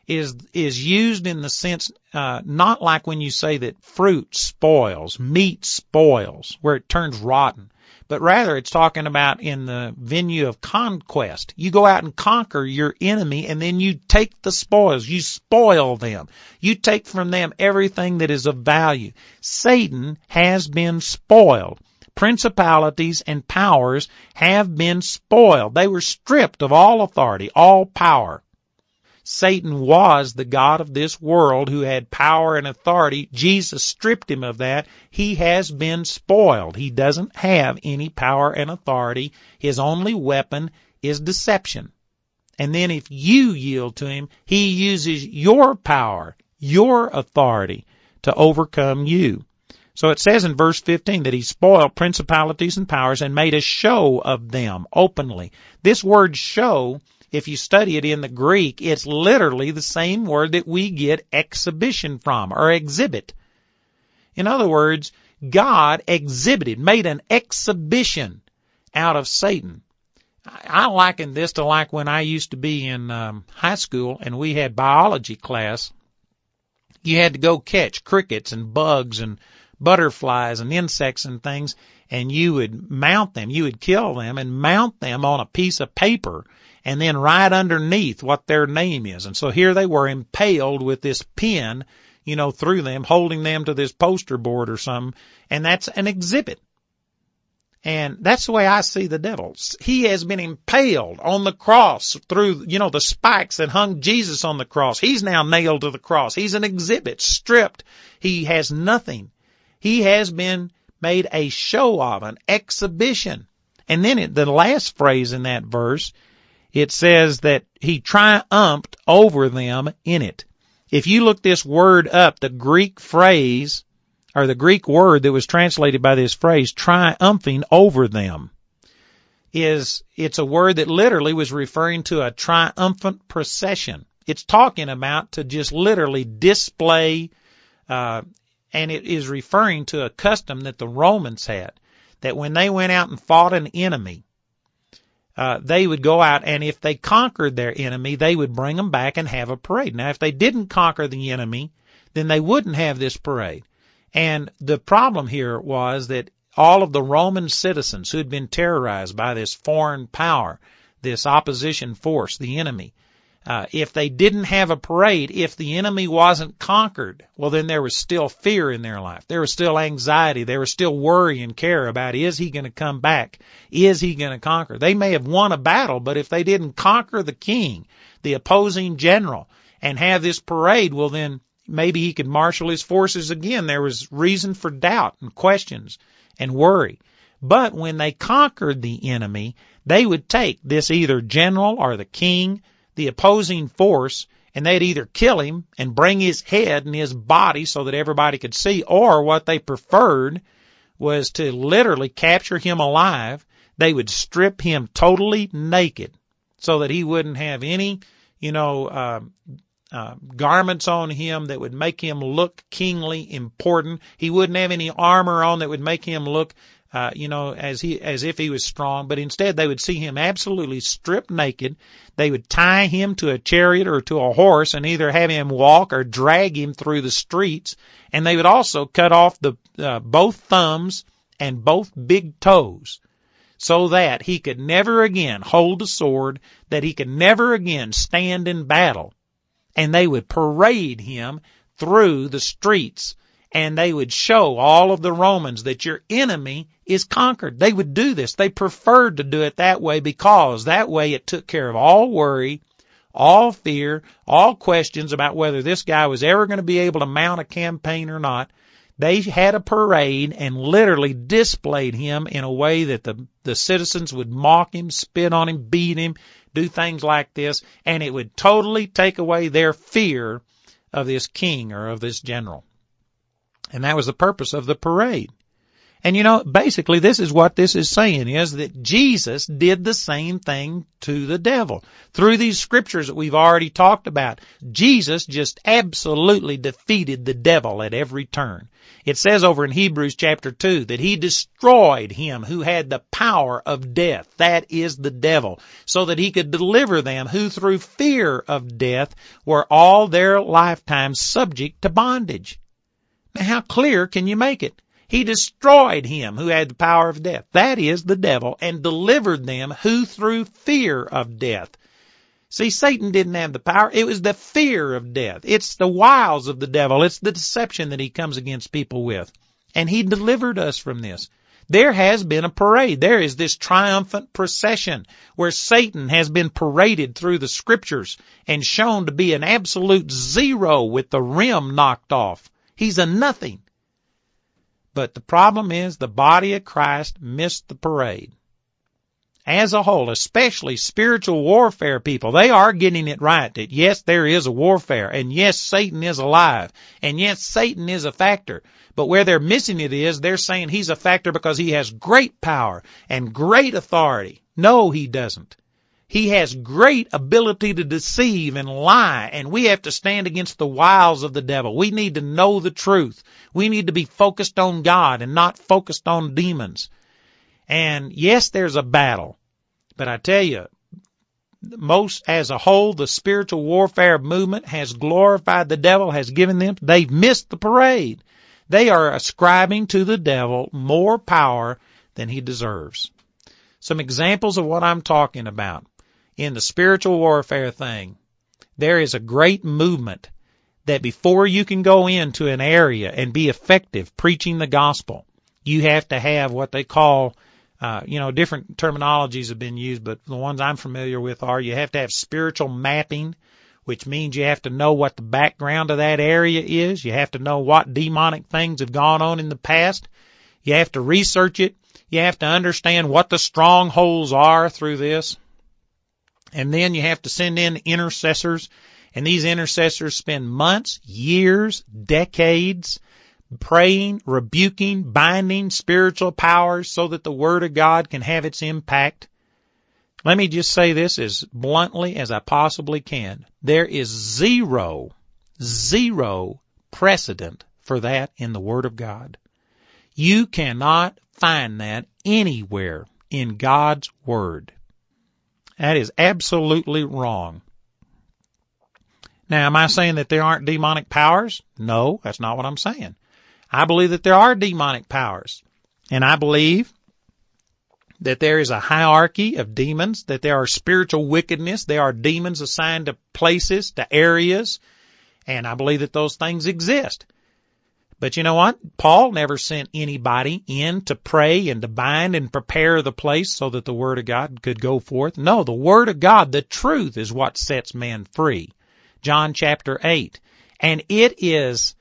is used in the sense, not like when you say that fruit spoils, meat spoils, where it turns rotten, but rather it's talking about in the venue of conquest. You go out and conquer your enemy, and then you take the spoils. You spoil them. You take from them everything that is of value. Satan has been spoiled. Principalities and powers have been spoiled. They were stripped of all authority, all power. Satan was the god of this world who had power and authority. Jesus stripped him of that. He has been spoiled. He doesn't have any power and authority. His only weapon is deception. And then if you yield to him, he uses your power, your authority to overcome you. So it says in verse 15 that he spoiled principalities and powers and made a show of them openly. This word show, if you study it in the Greek, it's literally the same word that we get exhibition from, or exhibit. In other words, God exhibited, made an exhibition out of Satan. I liken this to like when I used to be in high school and we had biology class. You had to go catch crickets and bugs and butterflies and insects and things, and you would mount them. You would kill them and mount them on a piece of paper and then write underneath what their name is. And so here they were impaled with this pin, through them, holding them to this poster board or something, and that's an exhibit. And that's the way I see the devil. He has been impaled on the cross through, the spikes that hung Jesus on the cross. He's now nailed to the cross. He's an exhibit, stripped. He has nothing. He has been made a show of, an exhibition. And then the last phrase in that verse, it says that he triumphed over them in it. If you look this word up, the Greek phrase, or the Greek word that was translated by this phrase, triumphing over them, it's a word that literally was referring to a triumphant procession. It's talking about to just literally display, and it is referring to a custom that the Romans had, that when they went out and fought an enemy, they would go out, and if they conquered their enemy, they would bring them back and have a parade. Now, if they didn't conquer the enemy, then they wouldn't have this parade. And the problem here was that all of the Roman citizens who had been terrorized by this foreign power, this opposition force, the enemy, if they didn't have a parade, if the enemy wasn't conquered, well, then there was still fear in their life. There was still anxiety. There was still worry and care about, is he going to come back? Is he going to conquer? They may have won a battle, but if they didn't conquer the king, the opposing general, and have this parade, well, then maybe he could marshal his forces again. There was reason for doubt and questions and worry. But when they conquered the enemy, they would take this either general or the king, the opposing force, and they'd either kill him and bring his head and his body so that everybody could see, or what they preferred was to literally capture him alive. They would strip him totally naked so that he wouldn't have any, garments on him that would make him look kingly important. He wouldn't have any armor on that would make him look as if he was strong, but instead they would see him absolutely stripped naked. They would tie him to a chariot or to a horse and either have him walk or drag him through the streets. And they would also cut off both thumbs and both big toes so that he could never again hold a sword, that he could never again stand in battle. And they would parade him through the streets, and they would show all of the Romans that your enemy is conquered. They would do this. They preferred to do it that way because that way it took care of all worry, all fear, all questions about whether this guy was ever going to be able to mount a campaign or not. They had a parade and literally displayed him in a way that the citizens would mock him, spit on him, beat him, do things like this, and it would totally take away their fear of this king or of this general. And that was the purpose of the parade. And basically this is what this is saying, is that Jesus did the same thing to the devil. Through these scriptures that we've already talked about, Jesus just absolutely defeated the devil at every turn. It says over in Hebrews chapter 2 that he destroyed him who had the power of death, that is the devil, so that he could deliver them who through fear of death were all their lifetime subject to bondage. Now how clear can you make it? He destroyed him who had the power of death, that is the devil, and delivered them who through fear of death. See, Satan didn't have the power. It was the fear of death. It's the wiles of the devil. It's the deception that he comes against people with. And he delivered us from this. There has been a parade. There is this triumphant procession where Satan has been paraded through the scriptures and shown to be an absolute zero with the rim knocked off. He's a nothing. But the problem is the body of Christ missed the parade. As a whole, especially spiritual warfare people, they are getting it right that yes, there is a warfare, and yes, Satan is alive, and yes, Satan is a factor. But where they're missing it is they're saying he's a factor because he has great power and great authority. No, he doesn't. He has great ability to deceive and lie, and we have to stand against the wiles of the devil. We need to know the truth. We need to be focused on God and not focused on demons. And yes, there's a battle, but I tell you, as a whole, the spiritual warfare movement has glorified the devil, has given them, they've missed the parade. They are ascribing to the devil more power than he deserves. Some examples of what I'm talking about. In the spiritual warfare thing, there is a great movement that before you can go into an area and be effective preaching the gospel, you have to have what they call, different terminologies have been used, but the ones I'm familiar with are you have to have spiritual mapping, which means you have to know what the background of that area is. You have to know what demonic things have gone on in the past. You have to research it. You have to understand what the strongholds are through this. And then you have to send in intercessors, and these intercessors spend months, years, decades praying, rebuking, binding spiritual powers so that the Word of God can have its impact. Let me just say this as bluntly as I possibly can. There is zero precedent for that in the Word of God. You cannot find that anywhere in God's Word. That is absolutely wrong. Now, am I saying that there aren't demonic powers? No, that's not what I'm saying. I believe that there are demonic powers. And I believe that there is a hierarchy of demons, that there are spiritual wickedness, there are demons assigned to places, to areas, and I believe that those things exist. But you know what? Paul never sent anybody in to pray and to bind and prepare the place so that the Word of God could go forth. No, the Word of God, the truth, is what sets man free. John chapter 8. And it is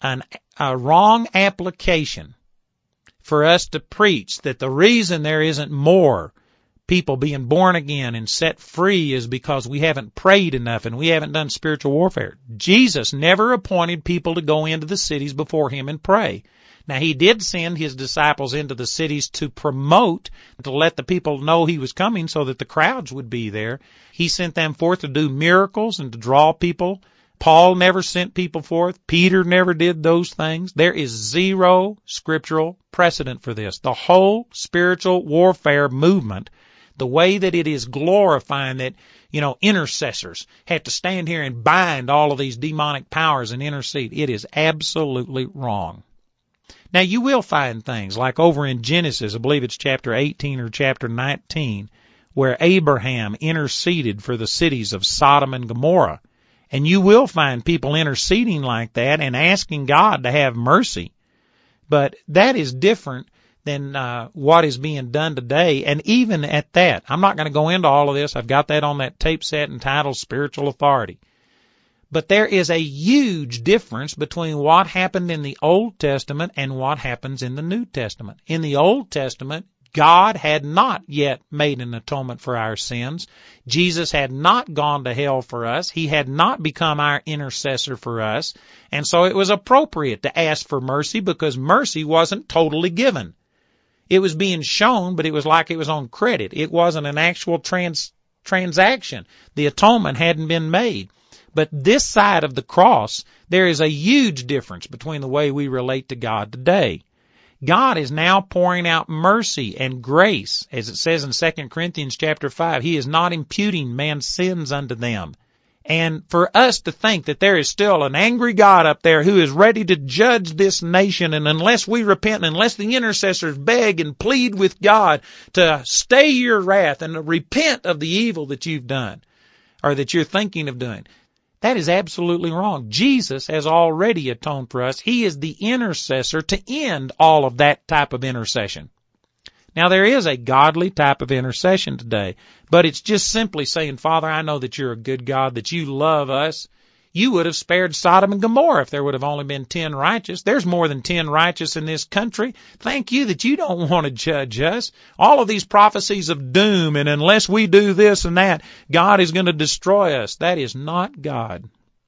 a wrong application for us to preach that the reason there isn't more people being born again and set free is because we haven't prayed enough and we haven't done spiritual warfare. Jesus never appointed people to go into the cities before him and pray. Now, he did send his disciples into the cities to promote, to let the people know he was coming so that the crowds would be there. He sent them forth to do miracles and to draw people. Paul never sent people forth. Peter never did those things. There is zero scriptural precedent for this. The whole spiritual warfare movement, the way that it is glorifying that, intercessors have to stand here and bind all of these demonic powers and intercede, it is absolutely wrong. Now, you will find things like over in Genesis, I believe it's chapter 18 or chapter 19, where Abraham interceded for the cities of Sodom and Gomorrah. And you will find people interceding like that and asking God to have mercy. But that is different than what is being done today. And even at that, I'm not going to go into all of this. I've got that on that tape set entitled Spiritual Authority. But there is a huge difference between what happened in the Old Testament and what happens in the New Testament. In the Old Testament, God had not yet made an atonement for our sins. Jesus had not gone to hell for us. He had not become our intercessor for us. And so it was appropriate to ask for mercy because mercy wasn't totally given. It was being shown, but it was like it was on credit. It wasn't an actual transaction. The atonement hadn't been made. But this side of the cross, there is a huge difference between the way we relate to God today. God is now pouring out mercy and grace, as it says in 2 Corinthians chapter 5. He is not imputing man's sins unto them. And for us to think that there is still an angry God up there who is ready to judge this nation, and unless we repent, and unless the intercessors beg and plead with God to stay your wrath and to repent of the evil that you've done, or that you're thinking of doing, that is absolutely wrong. Jesus has already atoned for us. He is the intercessor to end all of that type of intercession. Now, there is a godly type of intercession today, but it's just simply saying, Father, I know that you're a good God, that you love us. You would have spared Sodom and Gomorrah if there would have only been 10 righteous. There's more than 10 righteous in this country. Thank you that you don't want to judge us. All of these prophecies of doom, and unless we do this and that, God is going to destroy us. That is not God.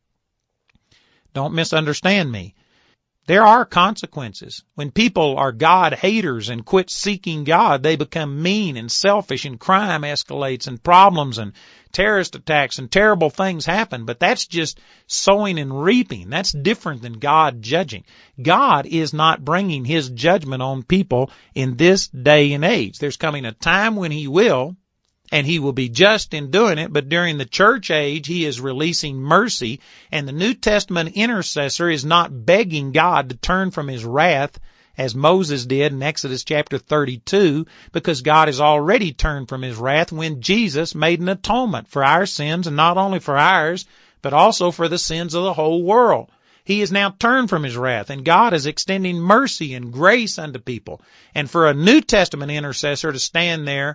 Don't misunderstand me. There are consequences. When people are God haters and quit seeking God, they become mean and selfish, and crime escalates, and problems and terrorist attacks and terrible things happen. But that's just sowing and reaping. That's different than God judging. God is not bringing His judgment on people in this day and age. There's coming a time when He will, and He will be just in doing it, but during the church age, He is releasing mercy, and the New Testament intercessor is not begging God to turn from His wrath, as Moses did in Exodus chapter 32, because God has already turned from His wrath when Jesus made an atonement for our sins, and not only for ours, but also for the sins of the whole world. He has now turned from His wrath, and God is extending mercy and grace unto people. And for a New Testament intercessor to stand there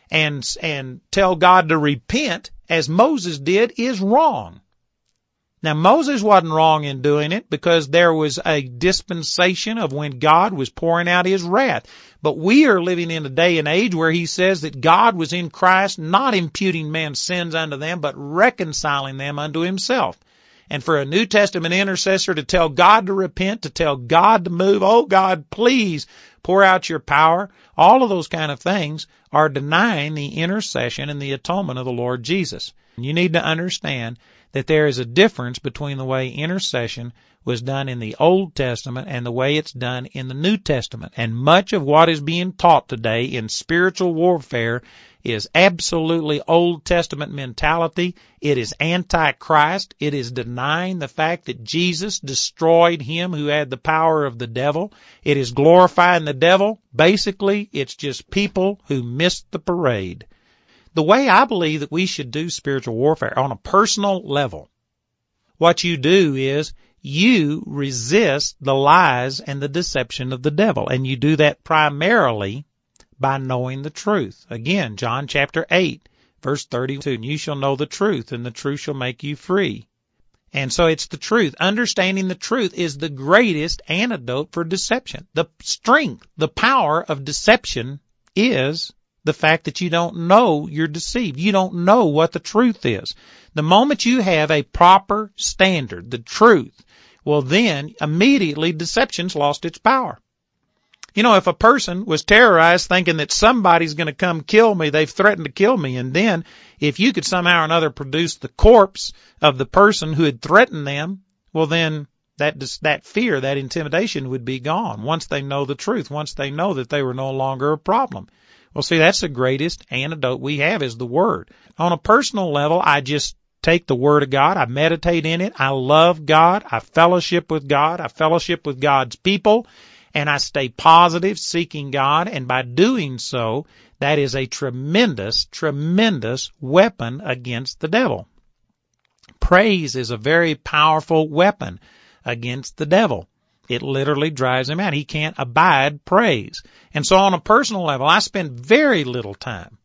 and tell God to repent, as Moses did, is wrong. Now, Moses wasn't wrong in doing it because there was a dispensation of when God was pouring out His wrath. But we are living in a day and age where He says that God was in Christ, not imputing man's sins unto them, but reconciling them unto Himself. And for a New Testament intercessor to tell God to repent, to tell God to move, oh God, please pour out your power, all of those kind of things are denying the intercession and the atonement of the Lord Jesus. You need to understand that there is a difference between the way intercession was done in the Old Testament and the way it's done in the New Testament. And much of what is being taught today in spiritual warfare is absolutely Old Testament mentality. It is anti-Christ. It is denying the fact that Jesus destroyed him who had the power of the devil. It is glorifying the devil. Basically, it's just people who missed the parade. The way I believe that we should do spiritual warfare on a personal level, what you do is you resist the lies and the deception of the devil, and you do that primarily by knowing the truth. Again, John chapter 8, verse 32, and you shall know the truth, and the truth shall make you free. And so it's the truth. Understanding the truth is the greatest antidote for deception. The strength, the power of deception is the fact that you don't know you're deceived. You don't know what the truth is. The moment you have a proper standard, the truth, well then immediately deception's lost its power. You know, if a person was terrorized thinking that somebody's going to come kill me, they've threatened to kill me, and then if you could somehow or another produce the corpse of the person who had threatened them, well then that fear, that intimidation would be gone once they know the truth, once they know that they were no longer a problem. Well, see, that's the greatest antidote we have is the Word. On a personal level, I just take the Word of God, I meditate in it, I love God, I fellowship with God, I fellowship with God's people, and I stay positive, seeking God, and by doing so, that is a tremendous, tremendous weapon against the devil. Praise is a very powerful weapon against the devil. It literally drives him out. He can't abide praise. And so on a personal level, I spend very little time.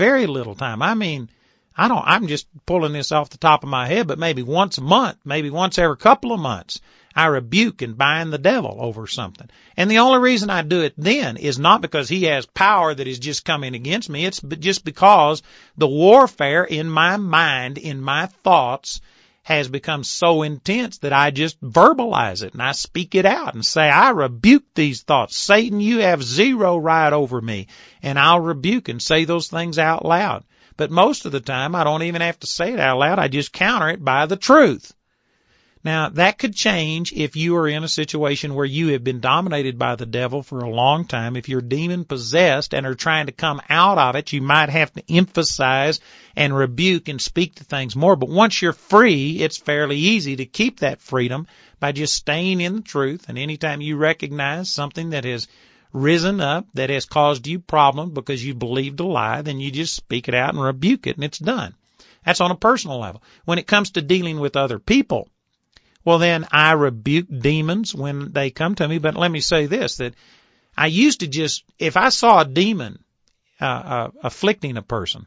I mean, I'm just pulling this off the top of my head, but maybe once a month, maybe once every couple of months, I rebuke and bind the devil over something. And the only reason I do it then is not because he has power that is just coming against me. It's just because the warfare in my mind, in my thoughts, has become so intense that I just verbalize it and I speak it out and say, I rebuke these thoughts. Satan, you have zero right over me. And I'll rebuke and say those things out loud. But most of the time, I don't even have to say it out loud. I just counter it by the truth. Now, that could change if you are in a situation where you have been dominated by the devil for a long time. If you're demon possessed and are trying to come out of it, you might have to emphasize and rebuke and speak to things more. But once you're free, it's fairly easy to keep that freedom by just staying in the truth. And anytime you recognize something that has risen up, that has caused you problem because you believed a lie, then you just speak it out and rebuke it, and it's done. That's on a personal level. When it comes to dealing with other people, well, then I rebuke demons when they come to me. But let me say this, that I used to just, if I saw a demon afflicting a person,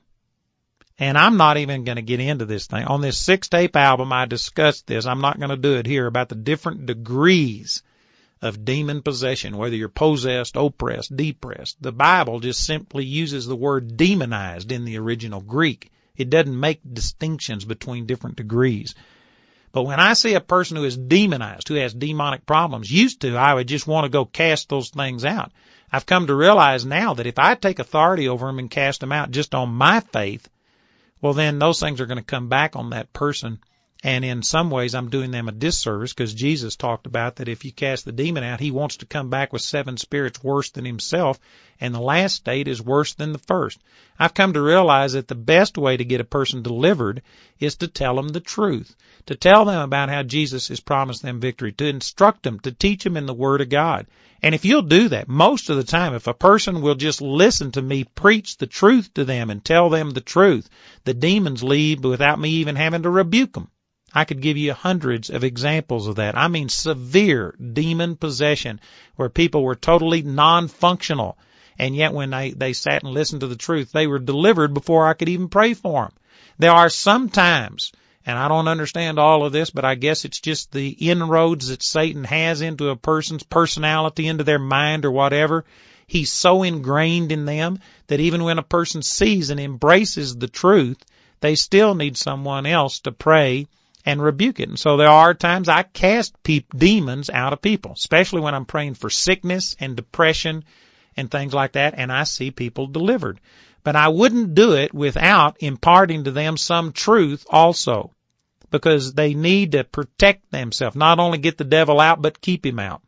and I'm not even going to get into this thing. On this 6-tape album, I discussed this. I'm not going to do it here, about the different degrees of demon possession, whether you're possessed, oppressed, depressed. The Bible just simply uses the word demonized in the original Greek. It doesn't make distinctions between different degrees. But when I see a person who is demonized, who has demonic problems, used to, I would just want to go cast those things out. I've come to realize now that if I take authority over them and cast them out just on my faith, well, then those things are going to come back on that person. And in some ways, I'm doing them a disservice, because Jesus talked about that if you cast the demon out, he wants to come back with 7 spirits worse than himself, and the last state is worse than the first. I've come to realize that the best way to get a person delivered is to tell them the truth, to tell them about how Jesus has promised them victory, to instruct them, to teach them in the Word of God. And if you'll do that, most of the time, if a person will just listen to me preach the truth to them and tell them the truth, the demons leave without me even having to rebuke them. I could give you hundreds of examples of that. I mean severe demon possession where people were totally non-functional, and yet when they sat and listened to the truth, they were delivered before I could even pray for them. There are some times, and I don't understand all of this, but I guess it's just the inroads that Satan has into a person's personality, into their mind or whatever. He's so ingrained in them that even when a person sees and embraces the truth, they still need someone else to pray and rebuke it. And so there are times I cast demons out of people, especially when I'm praying for sickness and depression and things like that, and I see people delivered. But I wouldn't do it without imparting to them some truth also, because they need to protect themselves, not only get the devil out, but keep him out.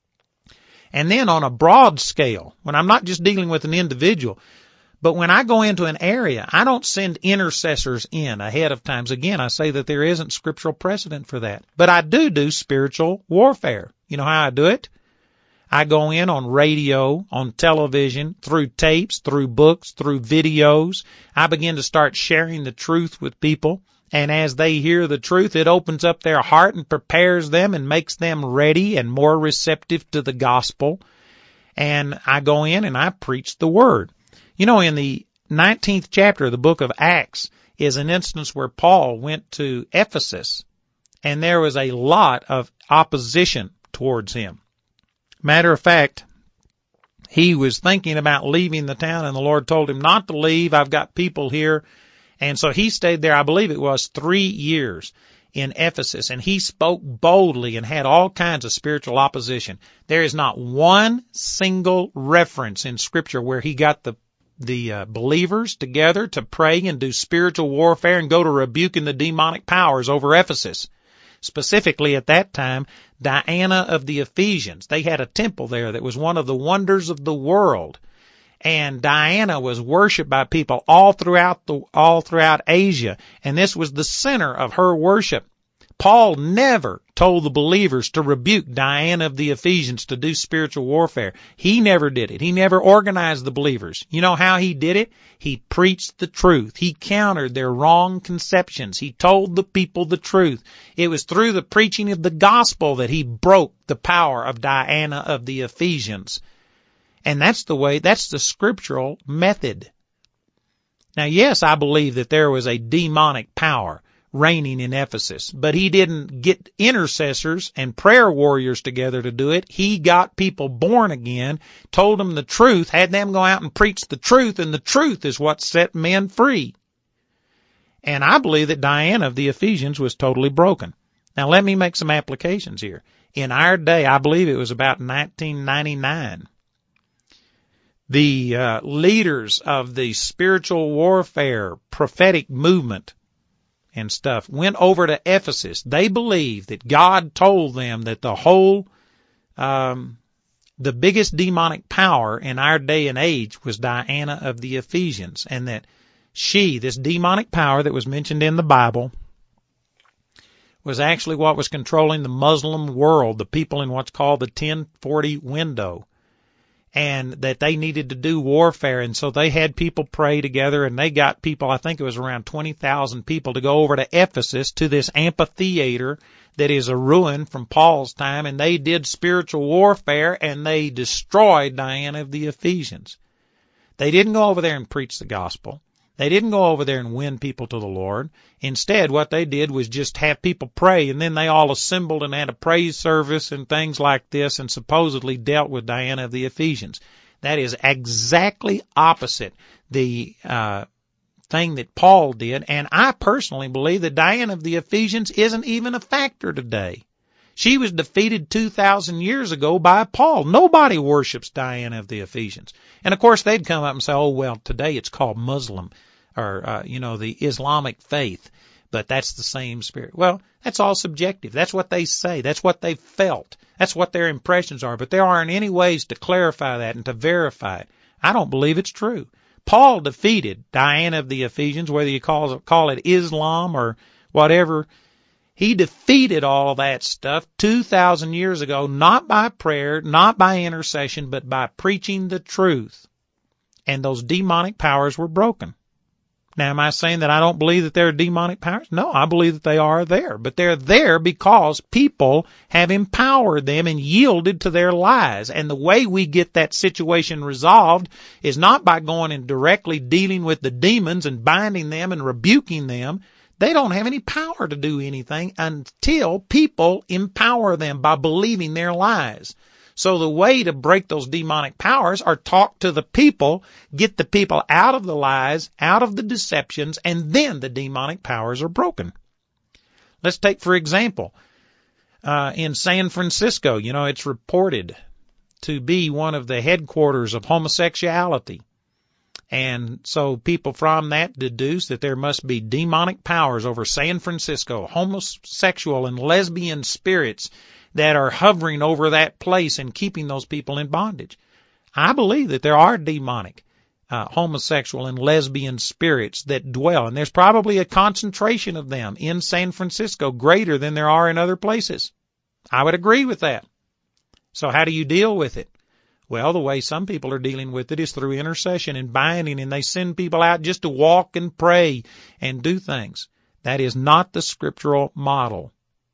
And then on a broad scale, when I'm not just dealing with an individual, but when I go into an area, I don't send intercessors in ahead of time. Again, I say that there isn't scriptural precedent for that. But I do spiritual warfare. You know how I do it? I go in on radio, on television, through tapes, through books, through videos. I begin to start sharing the truth with people. And as they hear the truth, it opens up their heart and prepares them and makes them ready and more receptive to the gospel. And I go in and I preach the word. You know, in the 19th chapter of the book of Acts is an instance where Paul went to Ephesus, and there was a lot of opposition towards him. Matter of fact, he was thinking about leaving the town, and the Lord told him not to leave. I've got people here. And so he stayed there, I believe it was 3 years in Ephesus, and he spoke boldly and had all kinds of spiritual opposition. There is not one single reference in Scripture where he got the believers together to pray and do spiritual warfare and go to rebuking the demonic powers over Ephesus. Specifically at that time, Diana of the Ephesians. They had a temple there that was one of the wonders of the world. And Diana was worshipped by people all throughout Asia. And this was the center of her worship. Paul never told the believers to rebuke Diana of the Ephesians to do spiritual warfare. He never did it. He never organized the believers. You know how he did it? He preached the truth. He countered their wrong conceptions. He told the people the truth. It was through the preaching of the gospel that he broke the power of Diana of the Ephesians. And that's the scriptural method. Now, yes, I believe that there was a demonic power reigning in Ephesus, but he didn't get intercessors and prayer warriors together to do it. He got people born again, told them the truth, had them go out and preach the truth, and the truth is what set men free. And I believe that Diana of the Ephesians was totally broken. Now let me make some applications here. In our day, I believe it was about 1999, the leaders of the spiritual warfare, prophetic movement and stuff went over to Ephesus. They believed that God told them that the whole, the biggest demonic power in our day and age was Diana of the Ephesians, and that she, this demonic power that was mentioned in the Bible, was actually what was controlling the Muslim world, the people in what's called the 1040 window, and that they needed to do warfare. And so they had people pray together, and they got people, I think it was around 20,000 people, to go over to Ephesus to this amphitheater that is a ruin from Paul's time, and they did spiritual warfare, and they destroyed Diana of the Ephesians. They didn't go over there and preach the gospel. They didn't go over there and win people to the Lord. Instead, what they did was just have people pray, and then they all assembled and had a praise service and things like this, and supposedly dealt with Diana of the Ephesians. That is exactly opposite the thing that Paul did, and I personally believe that Diana of the Ephesians isn't even a factor today. She was defeated 2,000 years ago by Paul. Nobody worships Diana of the Ephesians. And of course they'd come up and say, oh, well, today it's called Muslim, or, the Islamic faith, but that's the same spirit. Well, that's all subjective. That's what they say. That's what they felt. That's what their impressions are. But there aren't any ways to clarify that and to verify it. I don't believe it's true. Paul defeated Diana of the Ephesians, whether you call it Islam or whatever. He defeated all that stuff 2,000 years ago, not by prayer, not by intercession, but by preaching the truth. And those demonic powers were broken. Now, am I saying that I don't believe that there are demonic powers? No, I believe that they are there. But they're there because people have empowered them and yielded to their lies. And the way we get that situation resolved is not by going and directly dealing with the demons and binding them and rebuking them. They don't have any power to do anything until people empower them by believing their lies. So the way to break those demonic powers are talk to the people, get the people out of the lies, out of the deceptions, and then the demonic powers are broken. Let's take, for example, in San Francisco, it's reported to be one of the headquarters of homosexuality. And so people from that deduce that there must be demonic powers over San Francisco, homosexual and lesbian spirits that are hovering over that place and keeping those people in bondage. I believe that there are demonic, homosexual and lesbian spirits that dwell, and there's probably a concentration of them in San Francisco greater than there are in other places. I would agree with that. So how do you deal with it? Well, the way some people are dealing with it is through intercession and binding, and they send people out just to walk and pray and do things. That is not the scriptural model.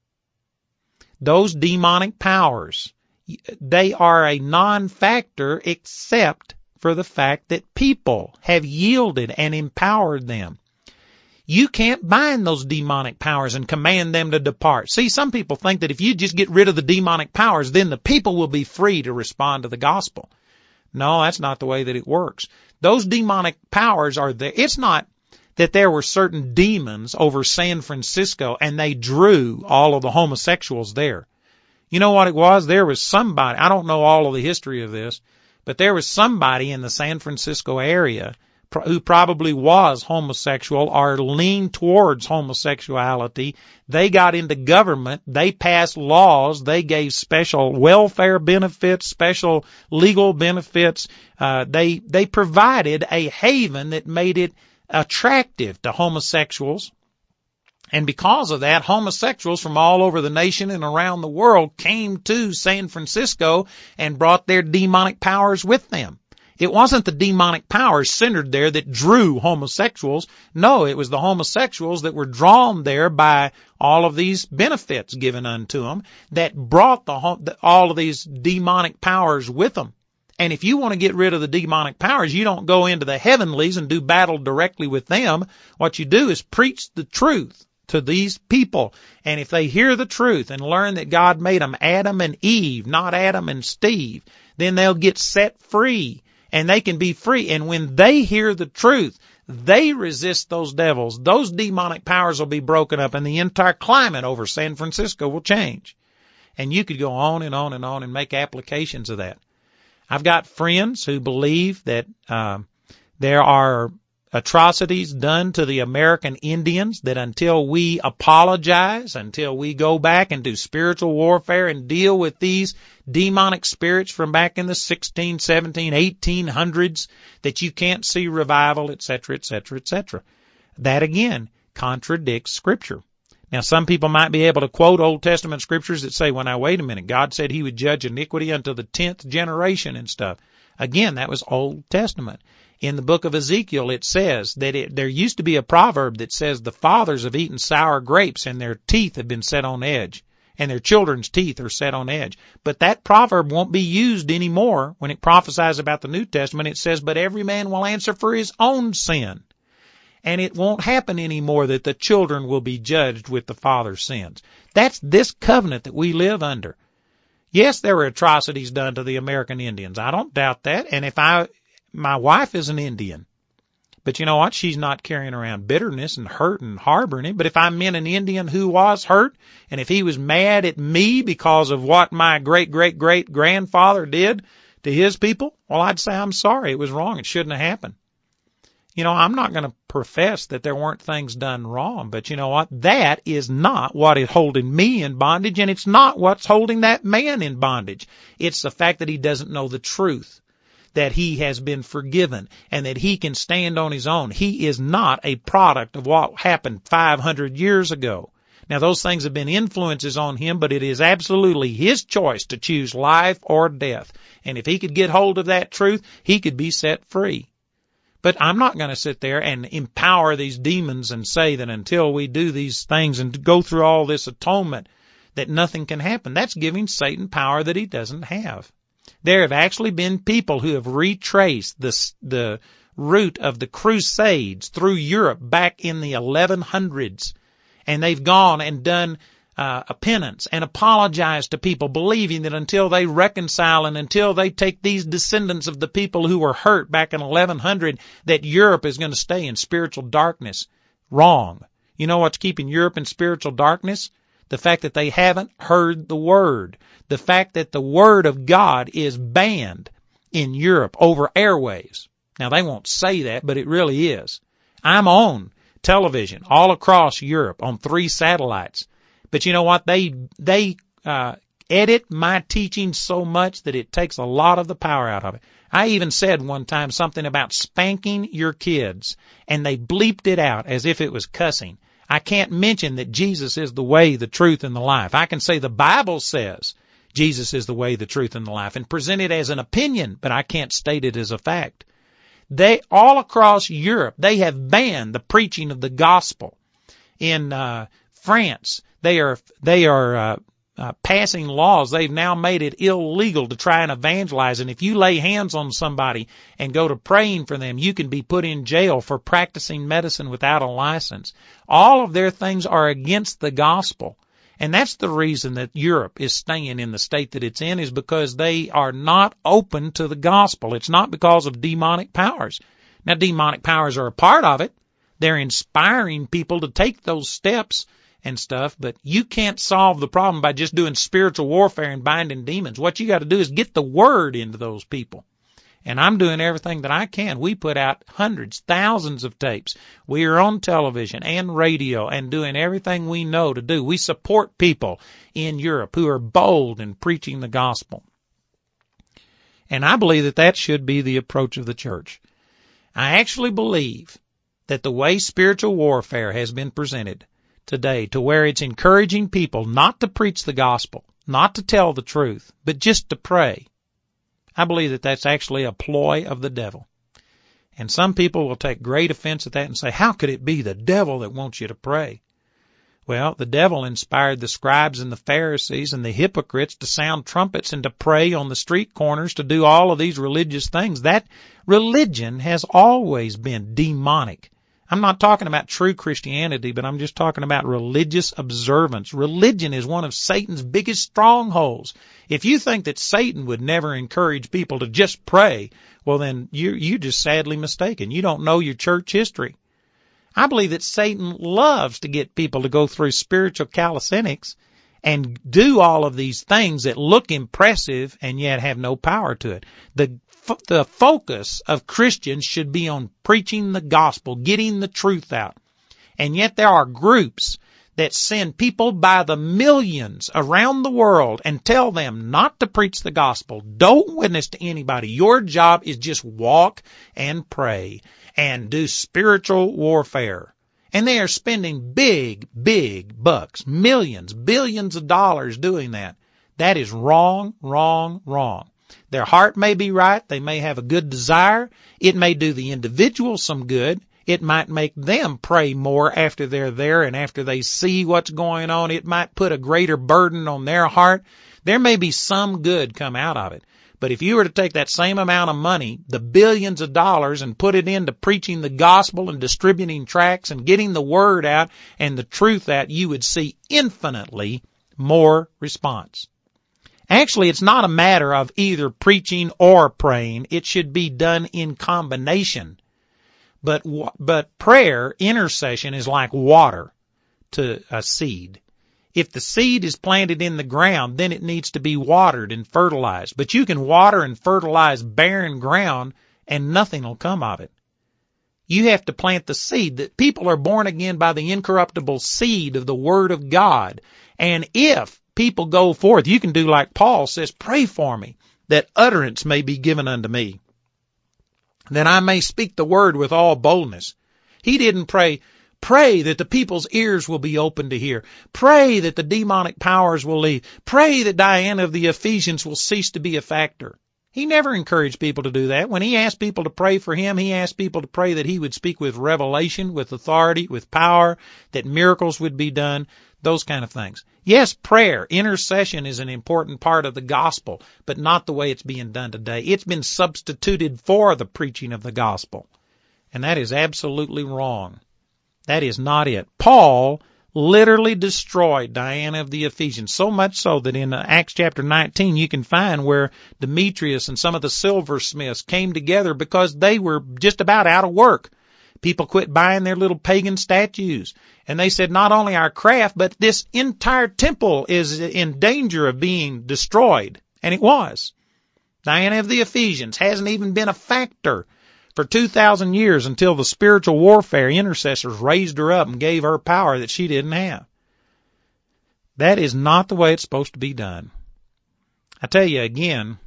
Those demonic powers, they are a non-factor except for the fact that people have yielded and empowered them. You can't bind those demonic powers and command them to depart. See, some people think that if you just get rid of the demonic powers, then the people will be free to respond to the gospel. No, that's not the way that it works. Those demonic powers are there. It's not that there were certain demons over San Francisco and they drew all of the homosexuals there. You know what it was? There was somebody, I don't know all of the history of this, but there was somebody in the San Francisco area who probably was homosexual or leaned towards homosexuality. They got into government. They passed laws. They gave special welfare benefits, special legal benefits. They provided a haven that made it attractive to homosexuals. And because of that, homosexuals from all over the nation and around the world came to San Francisco and brought their demonic powers with them. It wasn't the demonic powers centered there that drew homosexuals. No, it was the homosexuals that were drawn there by all of these benefits given unto them that brought all of these demonic powers with them. And if you want to get rid of the demonic powers, you don't go into the heavenlies and do battle directly with them. What you do is preach the truth to these people. And if they hear the truth and learn that God made them Adam and Eve, not Adam and Steve, then they'll get set free. and they can be free. And when they hear the truth, they resist those devils. Those demonic powers will be broken up, and the entire climate over San Francisco will change. And you could go on and on and on and make applications of that. I've got friends who believe that there are atrocities done to the American Indians, that until we apologize, until we go back and do spiritual warfare and deal with these demonic spirits from back in the 16, 17, 1800s, that you can't see revival, etc., etc., etc. That, again, contradicts Scripture. Now, some people might be able to quote Old Testament scriptures that say, well, now, wait a minute, God said he would judge iniquity unto the 10th generation and stuff. Again, that was Old Testament. In the book of Ezekiel, it says that there used to be a proverb that says the fathers have eaten sour grapes and their teeth have been set on edge, and their children's teeth are set on edge. But that proverb won't be used anymore when it prophesies about the New Testament. It says, but every man will answer for his own sin. And it won't happen anymore that the children will be judged with the father's sins. That's this covenant that we live under. Yes, there were atrocities done to the American Indians. I don't doubt that. And my wife is an Indian. But you know what? She's not carrying around bitterness and hurt and harboring it. But if I met an Indian who was hurt, and if he was mad at me because of what my great-great-great-grandfather did to his people, well, I'd say, I'm sorry. It was wrong. It shouldn't have happened. You know, I'm not going to profess that there weren't things done wrong, but you know what? That is not what is holding me in bondage, and it's not what's holding that man in bondage. It's the fact that he doesn't know the truth, that he has been forgiven, and that he can stand on his own. He is not a product of what happened 500 years ago. Now, those things have been influences on him, but it is absolutely his choice to choose life or death. And if he could get hold of that truth, he could be set free. But I'm not going to sit there and empower these demons and say that until we do these things and go through all this atonement that nothing can happen. That's giving Satan power that he doesn't have. There have actually been people who have retraced the route of the Crusades through Europe back in the 1100s, and they've gone and done a penance and apologized to people, believing that until they reconcile and until they take these descendants of the people who were hurt back in 1100, that Europe is going to stay in spiritual darkness. Wrong. You know what's keeping Europe in spiritual darkness? The fact that they haven't heard the Word. The fact that the Word of God is banned in Europe over airwaves. Now, they won't say that, but it really is. I'm on television all across Europe on 3 satellites. But you know what? They edit my teaching so much that it takes a lot of the power out of it. I even said one time something about spanking your kids, and they bleeped it out as if it was cussing. I can't mention that Jesus is the way, the truth, and the life. I can say the Bible says Jesus is the way, the truth, and the life, and present it as an opinion, but I can't state it as a fact. They, all across Europe, they have banned the preaching of the gospel. In France, they are passing laws. They've now made it illegal to try and evangelize. And if you lay hands on somebody and go to praying for them, you can be put in jail for practicing medicine without a license. All of their things are against the gospel. And that's the reason that Europe is staying in the state that it's in, is because they are not open to the gospel. It's not because of demonic powers. Now, demonic powers are a part of it. They're inspiring people to take those steps and stuff, but you can't solve the problem by just doing spiritual warfare and binding demons. What you got to do is get the Word into those people. And I'm doing everything that I can. We put out hundreds, thousands of tapes. We are on television and radio and doing everything we know to do. We support people in Europe who are bold in preaching the gospel. And I believe that that should be the approach of the church. I actually believe that the way spiritual warfare has been presented today, to where it's encouraging people not to preach the gospel, not to tell the truth, but just to pray, I believe that that's actually a ploy of the devil. And some people will take great offense at that and say, how could it be the devil that wants you to pray? Well, the devil inspired the scribes and the Pharisees and the hypocrites to sound trumpets and to pray on the street corners, to do all of these religious things. That religion has always been demonic. I'm not talking about true Christianity, but I'm just talking about religious observance. Religion is one of Satan's biggest strongholds. If you think that Satan would never encourage people to just pray, well then you're just sadly mistaken. You don't know your church history. I believe that Satan loves to get people to go through spiritual calisthenics and do all of these things that look impressive and yet have no power to it. The focus of Christians should be on preaching the gospel, getting the truth out. And yet there are groups that send people by the millions around the world and tell them not to preach the gospel. Don't witness to anybody. Your job is just walk and pray and do spiritual warfare. And they are spending big, big bucks, millions, billions of dollars doing that. That is wrong, wrong, wrong. Their heart may be right. They may have a good desire. It may do the individual some good. It might make them pray more after they're there and after they see what's going on. It might put a greater burden on their heart. There may be some good come out of it. But if you were to take that same amount of money, the billions of dollars, and put it into preaching the gospel and distributing tracts and getting the word out and the truth out, you would see infinitely more response. Actually, it's not a matter of either preaching or praying. It should be done in combination. But prayer, intercession, is like water to a seed. If the seed is planted in the ground, then it needs to be watered and fertilized. But you can water and fertilize barren ground and nothing will come of it. You have to plant the seed. That people are born again by the incorruptible seed of the Word of God. And if people go forth, you can do like Paul says, pray for me, that utterance may be given unto me, that I may speak the word with all boldness. He didn't pray that the people's ears will be open to hear. Pray that the demonic powers will leave. Pray that Diana of the Ephesians will cease to be a factor. He never encouraged people to do that. When he asked people to pray for him, he asked people to pray that he would speak with revelation, with authority, with power, that miracles would be done, those kind of things. Yes, prayer, intercession is an important part of the gospel, but not the way it's being done today. It's been substituted for the preaching of the gospel, and that is absolutely wrong. That is not it. Paul literally destroyed Diana of the Ephesians, so much so that in Acts chapter 19 you can find where Demetrius and some of the silversmiths came together because they were just about out of work. People quit buying their little pagan statues. And they said, not only our craft, but this entire temple is in danger of being destroyed. And it was. Diana of the Ephesians hasn't even been a factor for 2,000 years until the spiritual warfare intercessors raised her up and gave her power that she didn't have. That is not the way it's supposed to be done. I tell you again,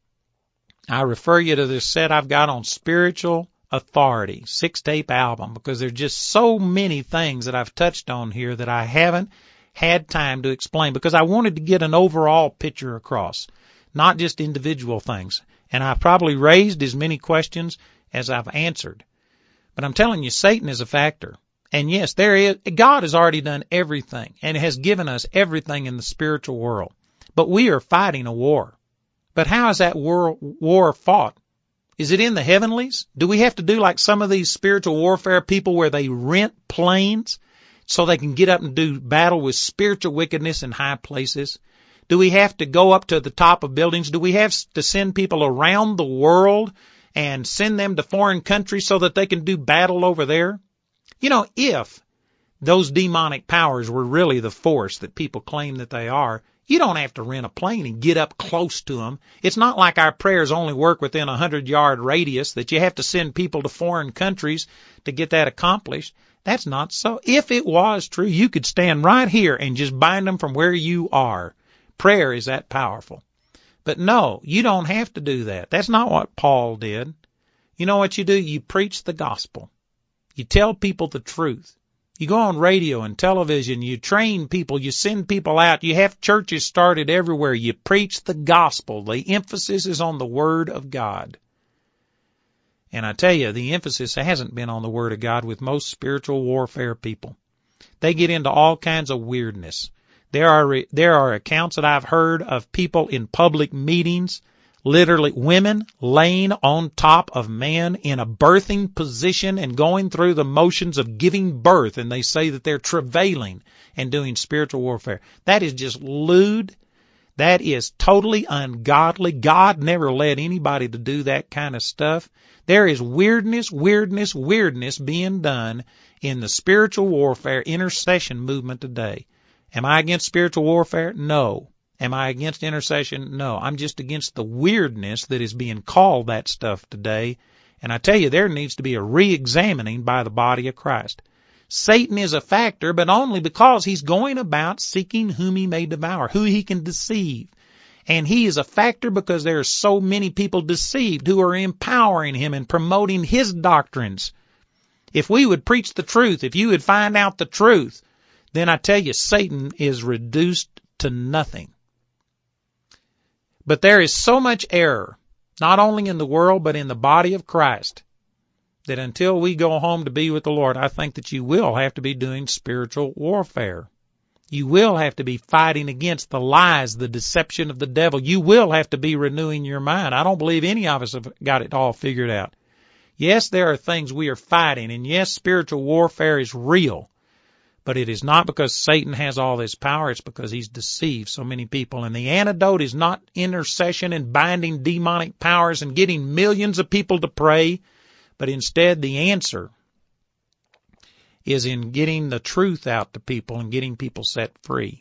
I refer you to this set I've got on spiritual authority, 6-tape album, because there's just so many things that I've touched on here that I haven't had time to explain, because I wanted to get an overall picture across, not just individual things. And I've probably raised as many questions as I've answered. But I'm telling you, Satan is a factor. And yes, God has already done everything and has given us everything in the spiritual world. But we are fighting a war. But how is that war fought? Is it in the heavenlies? Do we have to do like some of these spiritual warfare people where they rent planes so they can get up and do battle with spiritual wickedness in high places? Do we have to go up to the top of buildings? Do we have to send people around the world and send them to foreign countries so that they can do battle over there? You know, if those demonic powers were really the force that people claim that they are, you don't have to rent a plane and get up close to them. It's not like our prayers only work within a 100-yard radius, that you have to send people to foreign countries to get that accomplished. That's not so. If it was true, you could stand right here and just bind them from where you are. Prayer is that powerful. But no, you don't have to do that. That's not what Paul did. You know what you do? You preach the gospel. You tell people the truth. You go on radio and television, you train people, you send people out, you have churches started everywhere, you preach the gospel. The emphasis is on the Word of God. And I tell you, the emphasis hasn't been on the Word of God with most spiritual warfare people. They get into all kinds of weirdness. There are accounts that I've heard of people in public meetings, literally women laying on top of men in a birthing position and going through the motions of giving birth, and they say that they're travailing and doing spiritual warfare. That is just lewd. That is totally ungodly. God never led anybody to do that kind of stuff. There is weirdness being done in the spiritual warfare intercession movement today. Am I against spiritual warfare? No. Am I against intercession? No. I'm just against the weirdness that is being called that stuff today. And I tell you, there needs to be a re-examining by the body of Christ. Satan is a factor, but only because he's going about seeking whom he may devour, who he can deceive. And he is a factor because there are so many people deceived who are empowering him and promoting his doctrines. If we would preach the truth, if you would find out the truth, then I tell you, Satan is reduced to nothing. But there is so much error, not only in the world, but in the body of Christ, that until we go home to be with the Lord, I think that you will have to be doing spiritual warfare. You will have to be fighting against the lies, the deception of the devil. You will have to be renewing your mind. I don't believe any of us have got it all figured out. Yes, there are things we are fighting, and yes, spiritual warfare is real. But it is not because Satan has all this power. It's because he's deceived so many people. And the antidote is not intercession and binding demonic powers and getting millions of people to pray, but instead the answer is in getting the truth out to people and getting people set free.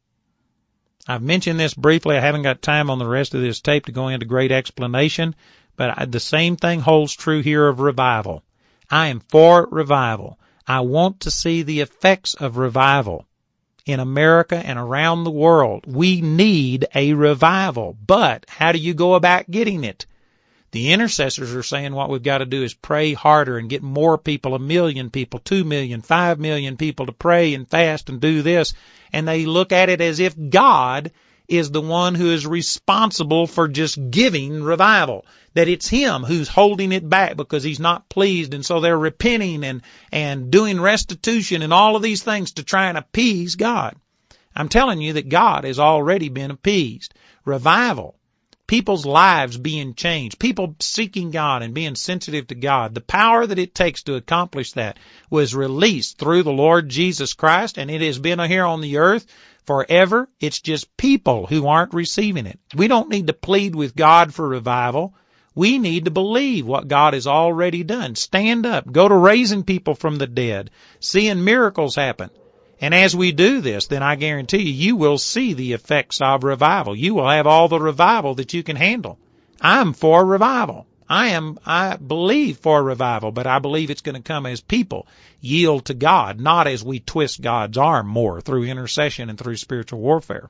I've mentioned this briefly. I haven't got time on the rest of this tape to go into great explanation, but the same thing holds true here of revival. I am for revival. I want to see the effects of revival in America and around the world. We need a revival, but how do you go about getting it? The intercessors are saying what we've got to do is pray harder and get more people, 1 million people, 2 million, 5 million people to pray and fast and do this. And they look at it as if God is the one who is responsible for just giving revival, that it's him who's holding it back because he's not pleased. And so they're repenting and doing restitution and all of these things to try and appease God. I'm telling you that God has already been appeased. Revival. People's lives being changed, people seeking God and being sensitive to God. The power that it takes to accomplish that was released through the Lord Jesus Christ, and it has been here on the earth forever. It's just people who aren't receiving it. We don't need to plead with God for revival. We need to believe what God has already done. Stand up. Go to raising people from the dead, seeing miracles happen. And as we do this, then I guarantee you will see the effects of revival. You will have all the revival that you can handle. I'm for revival. I believe for revival, but I believe it's going to come as people yield to God, not as we twist God's arm more through intercession and through spiritual warfare.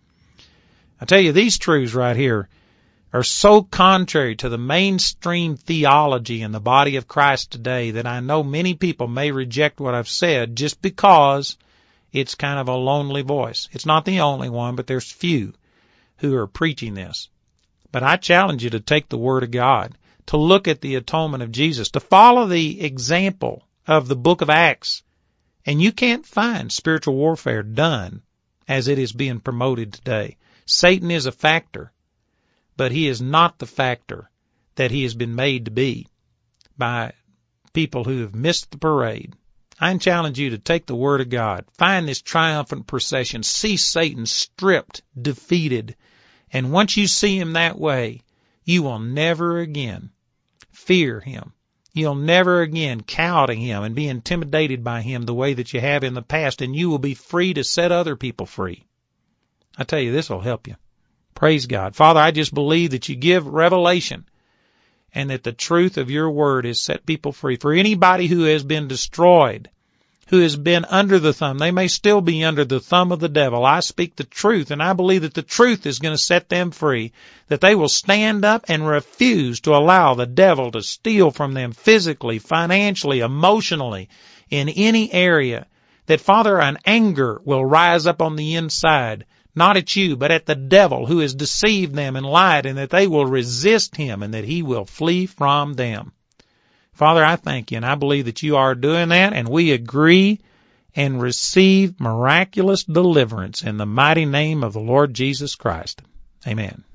I tell you, these truths right here are so contrary to the mainstream theology in the body of Christ today that I know many people may reject what I've said just because it's kind of a lonely voice. It's not the only one, but there's few who are preaching this. But I challenge you to take the Word of God, to look at the atonement of Jesus, to follow the example of the book of Acts. And you can't find spiritual warfare done as it is being promoted today. Satan is a factor, but he is not the factor that he has been made to be by people who have missed the parade. I challenge you to take the Word of God, find this triumphant procession, see Satan stripped, defeated, and once you see him that way, you will never again fear him. You'll never again cow to him and be intimidated by him the way that you have in the past, and you will be free to set other people free. I tell you, this will help you. Praise God. Father, I just believe that you give revelation and that the truth of your word has set people free. For anybody who has been destroyed, who has been under the thumb, they may still be under the thumb of the devil. I speak the truth, and I believe that the truth is going to set them free, that they will stand up and refuse to allow the devil to steal from them physically, financially, emotionally, in any area. That, Father, an anger will rise up on the inside, not at you, but at the devil who has deceived them and lied, and that they will resist him and that he will flee from them. Father, I thank you, and I believe that you are doing that, and we agree and receive miraculous deliverance in the mighty name of the Lord Jesus Christ. Amen.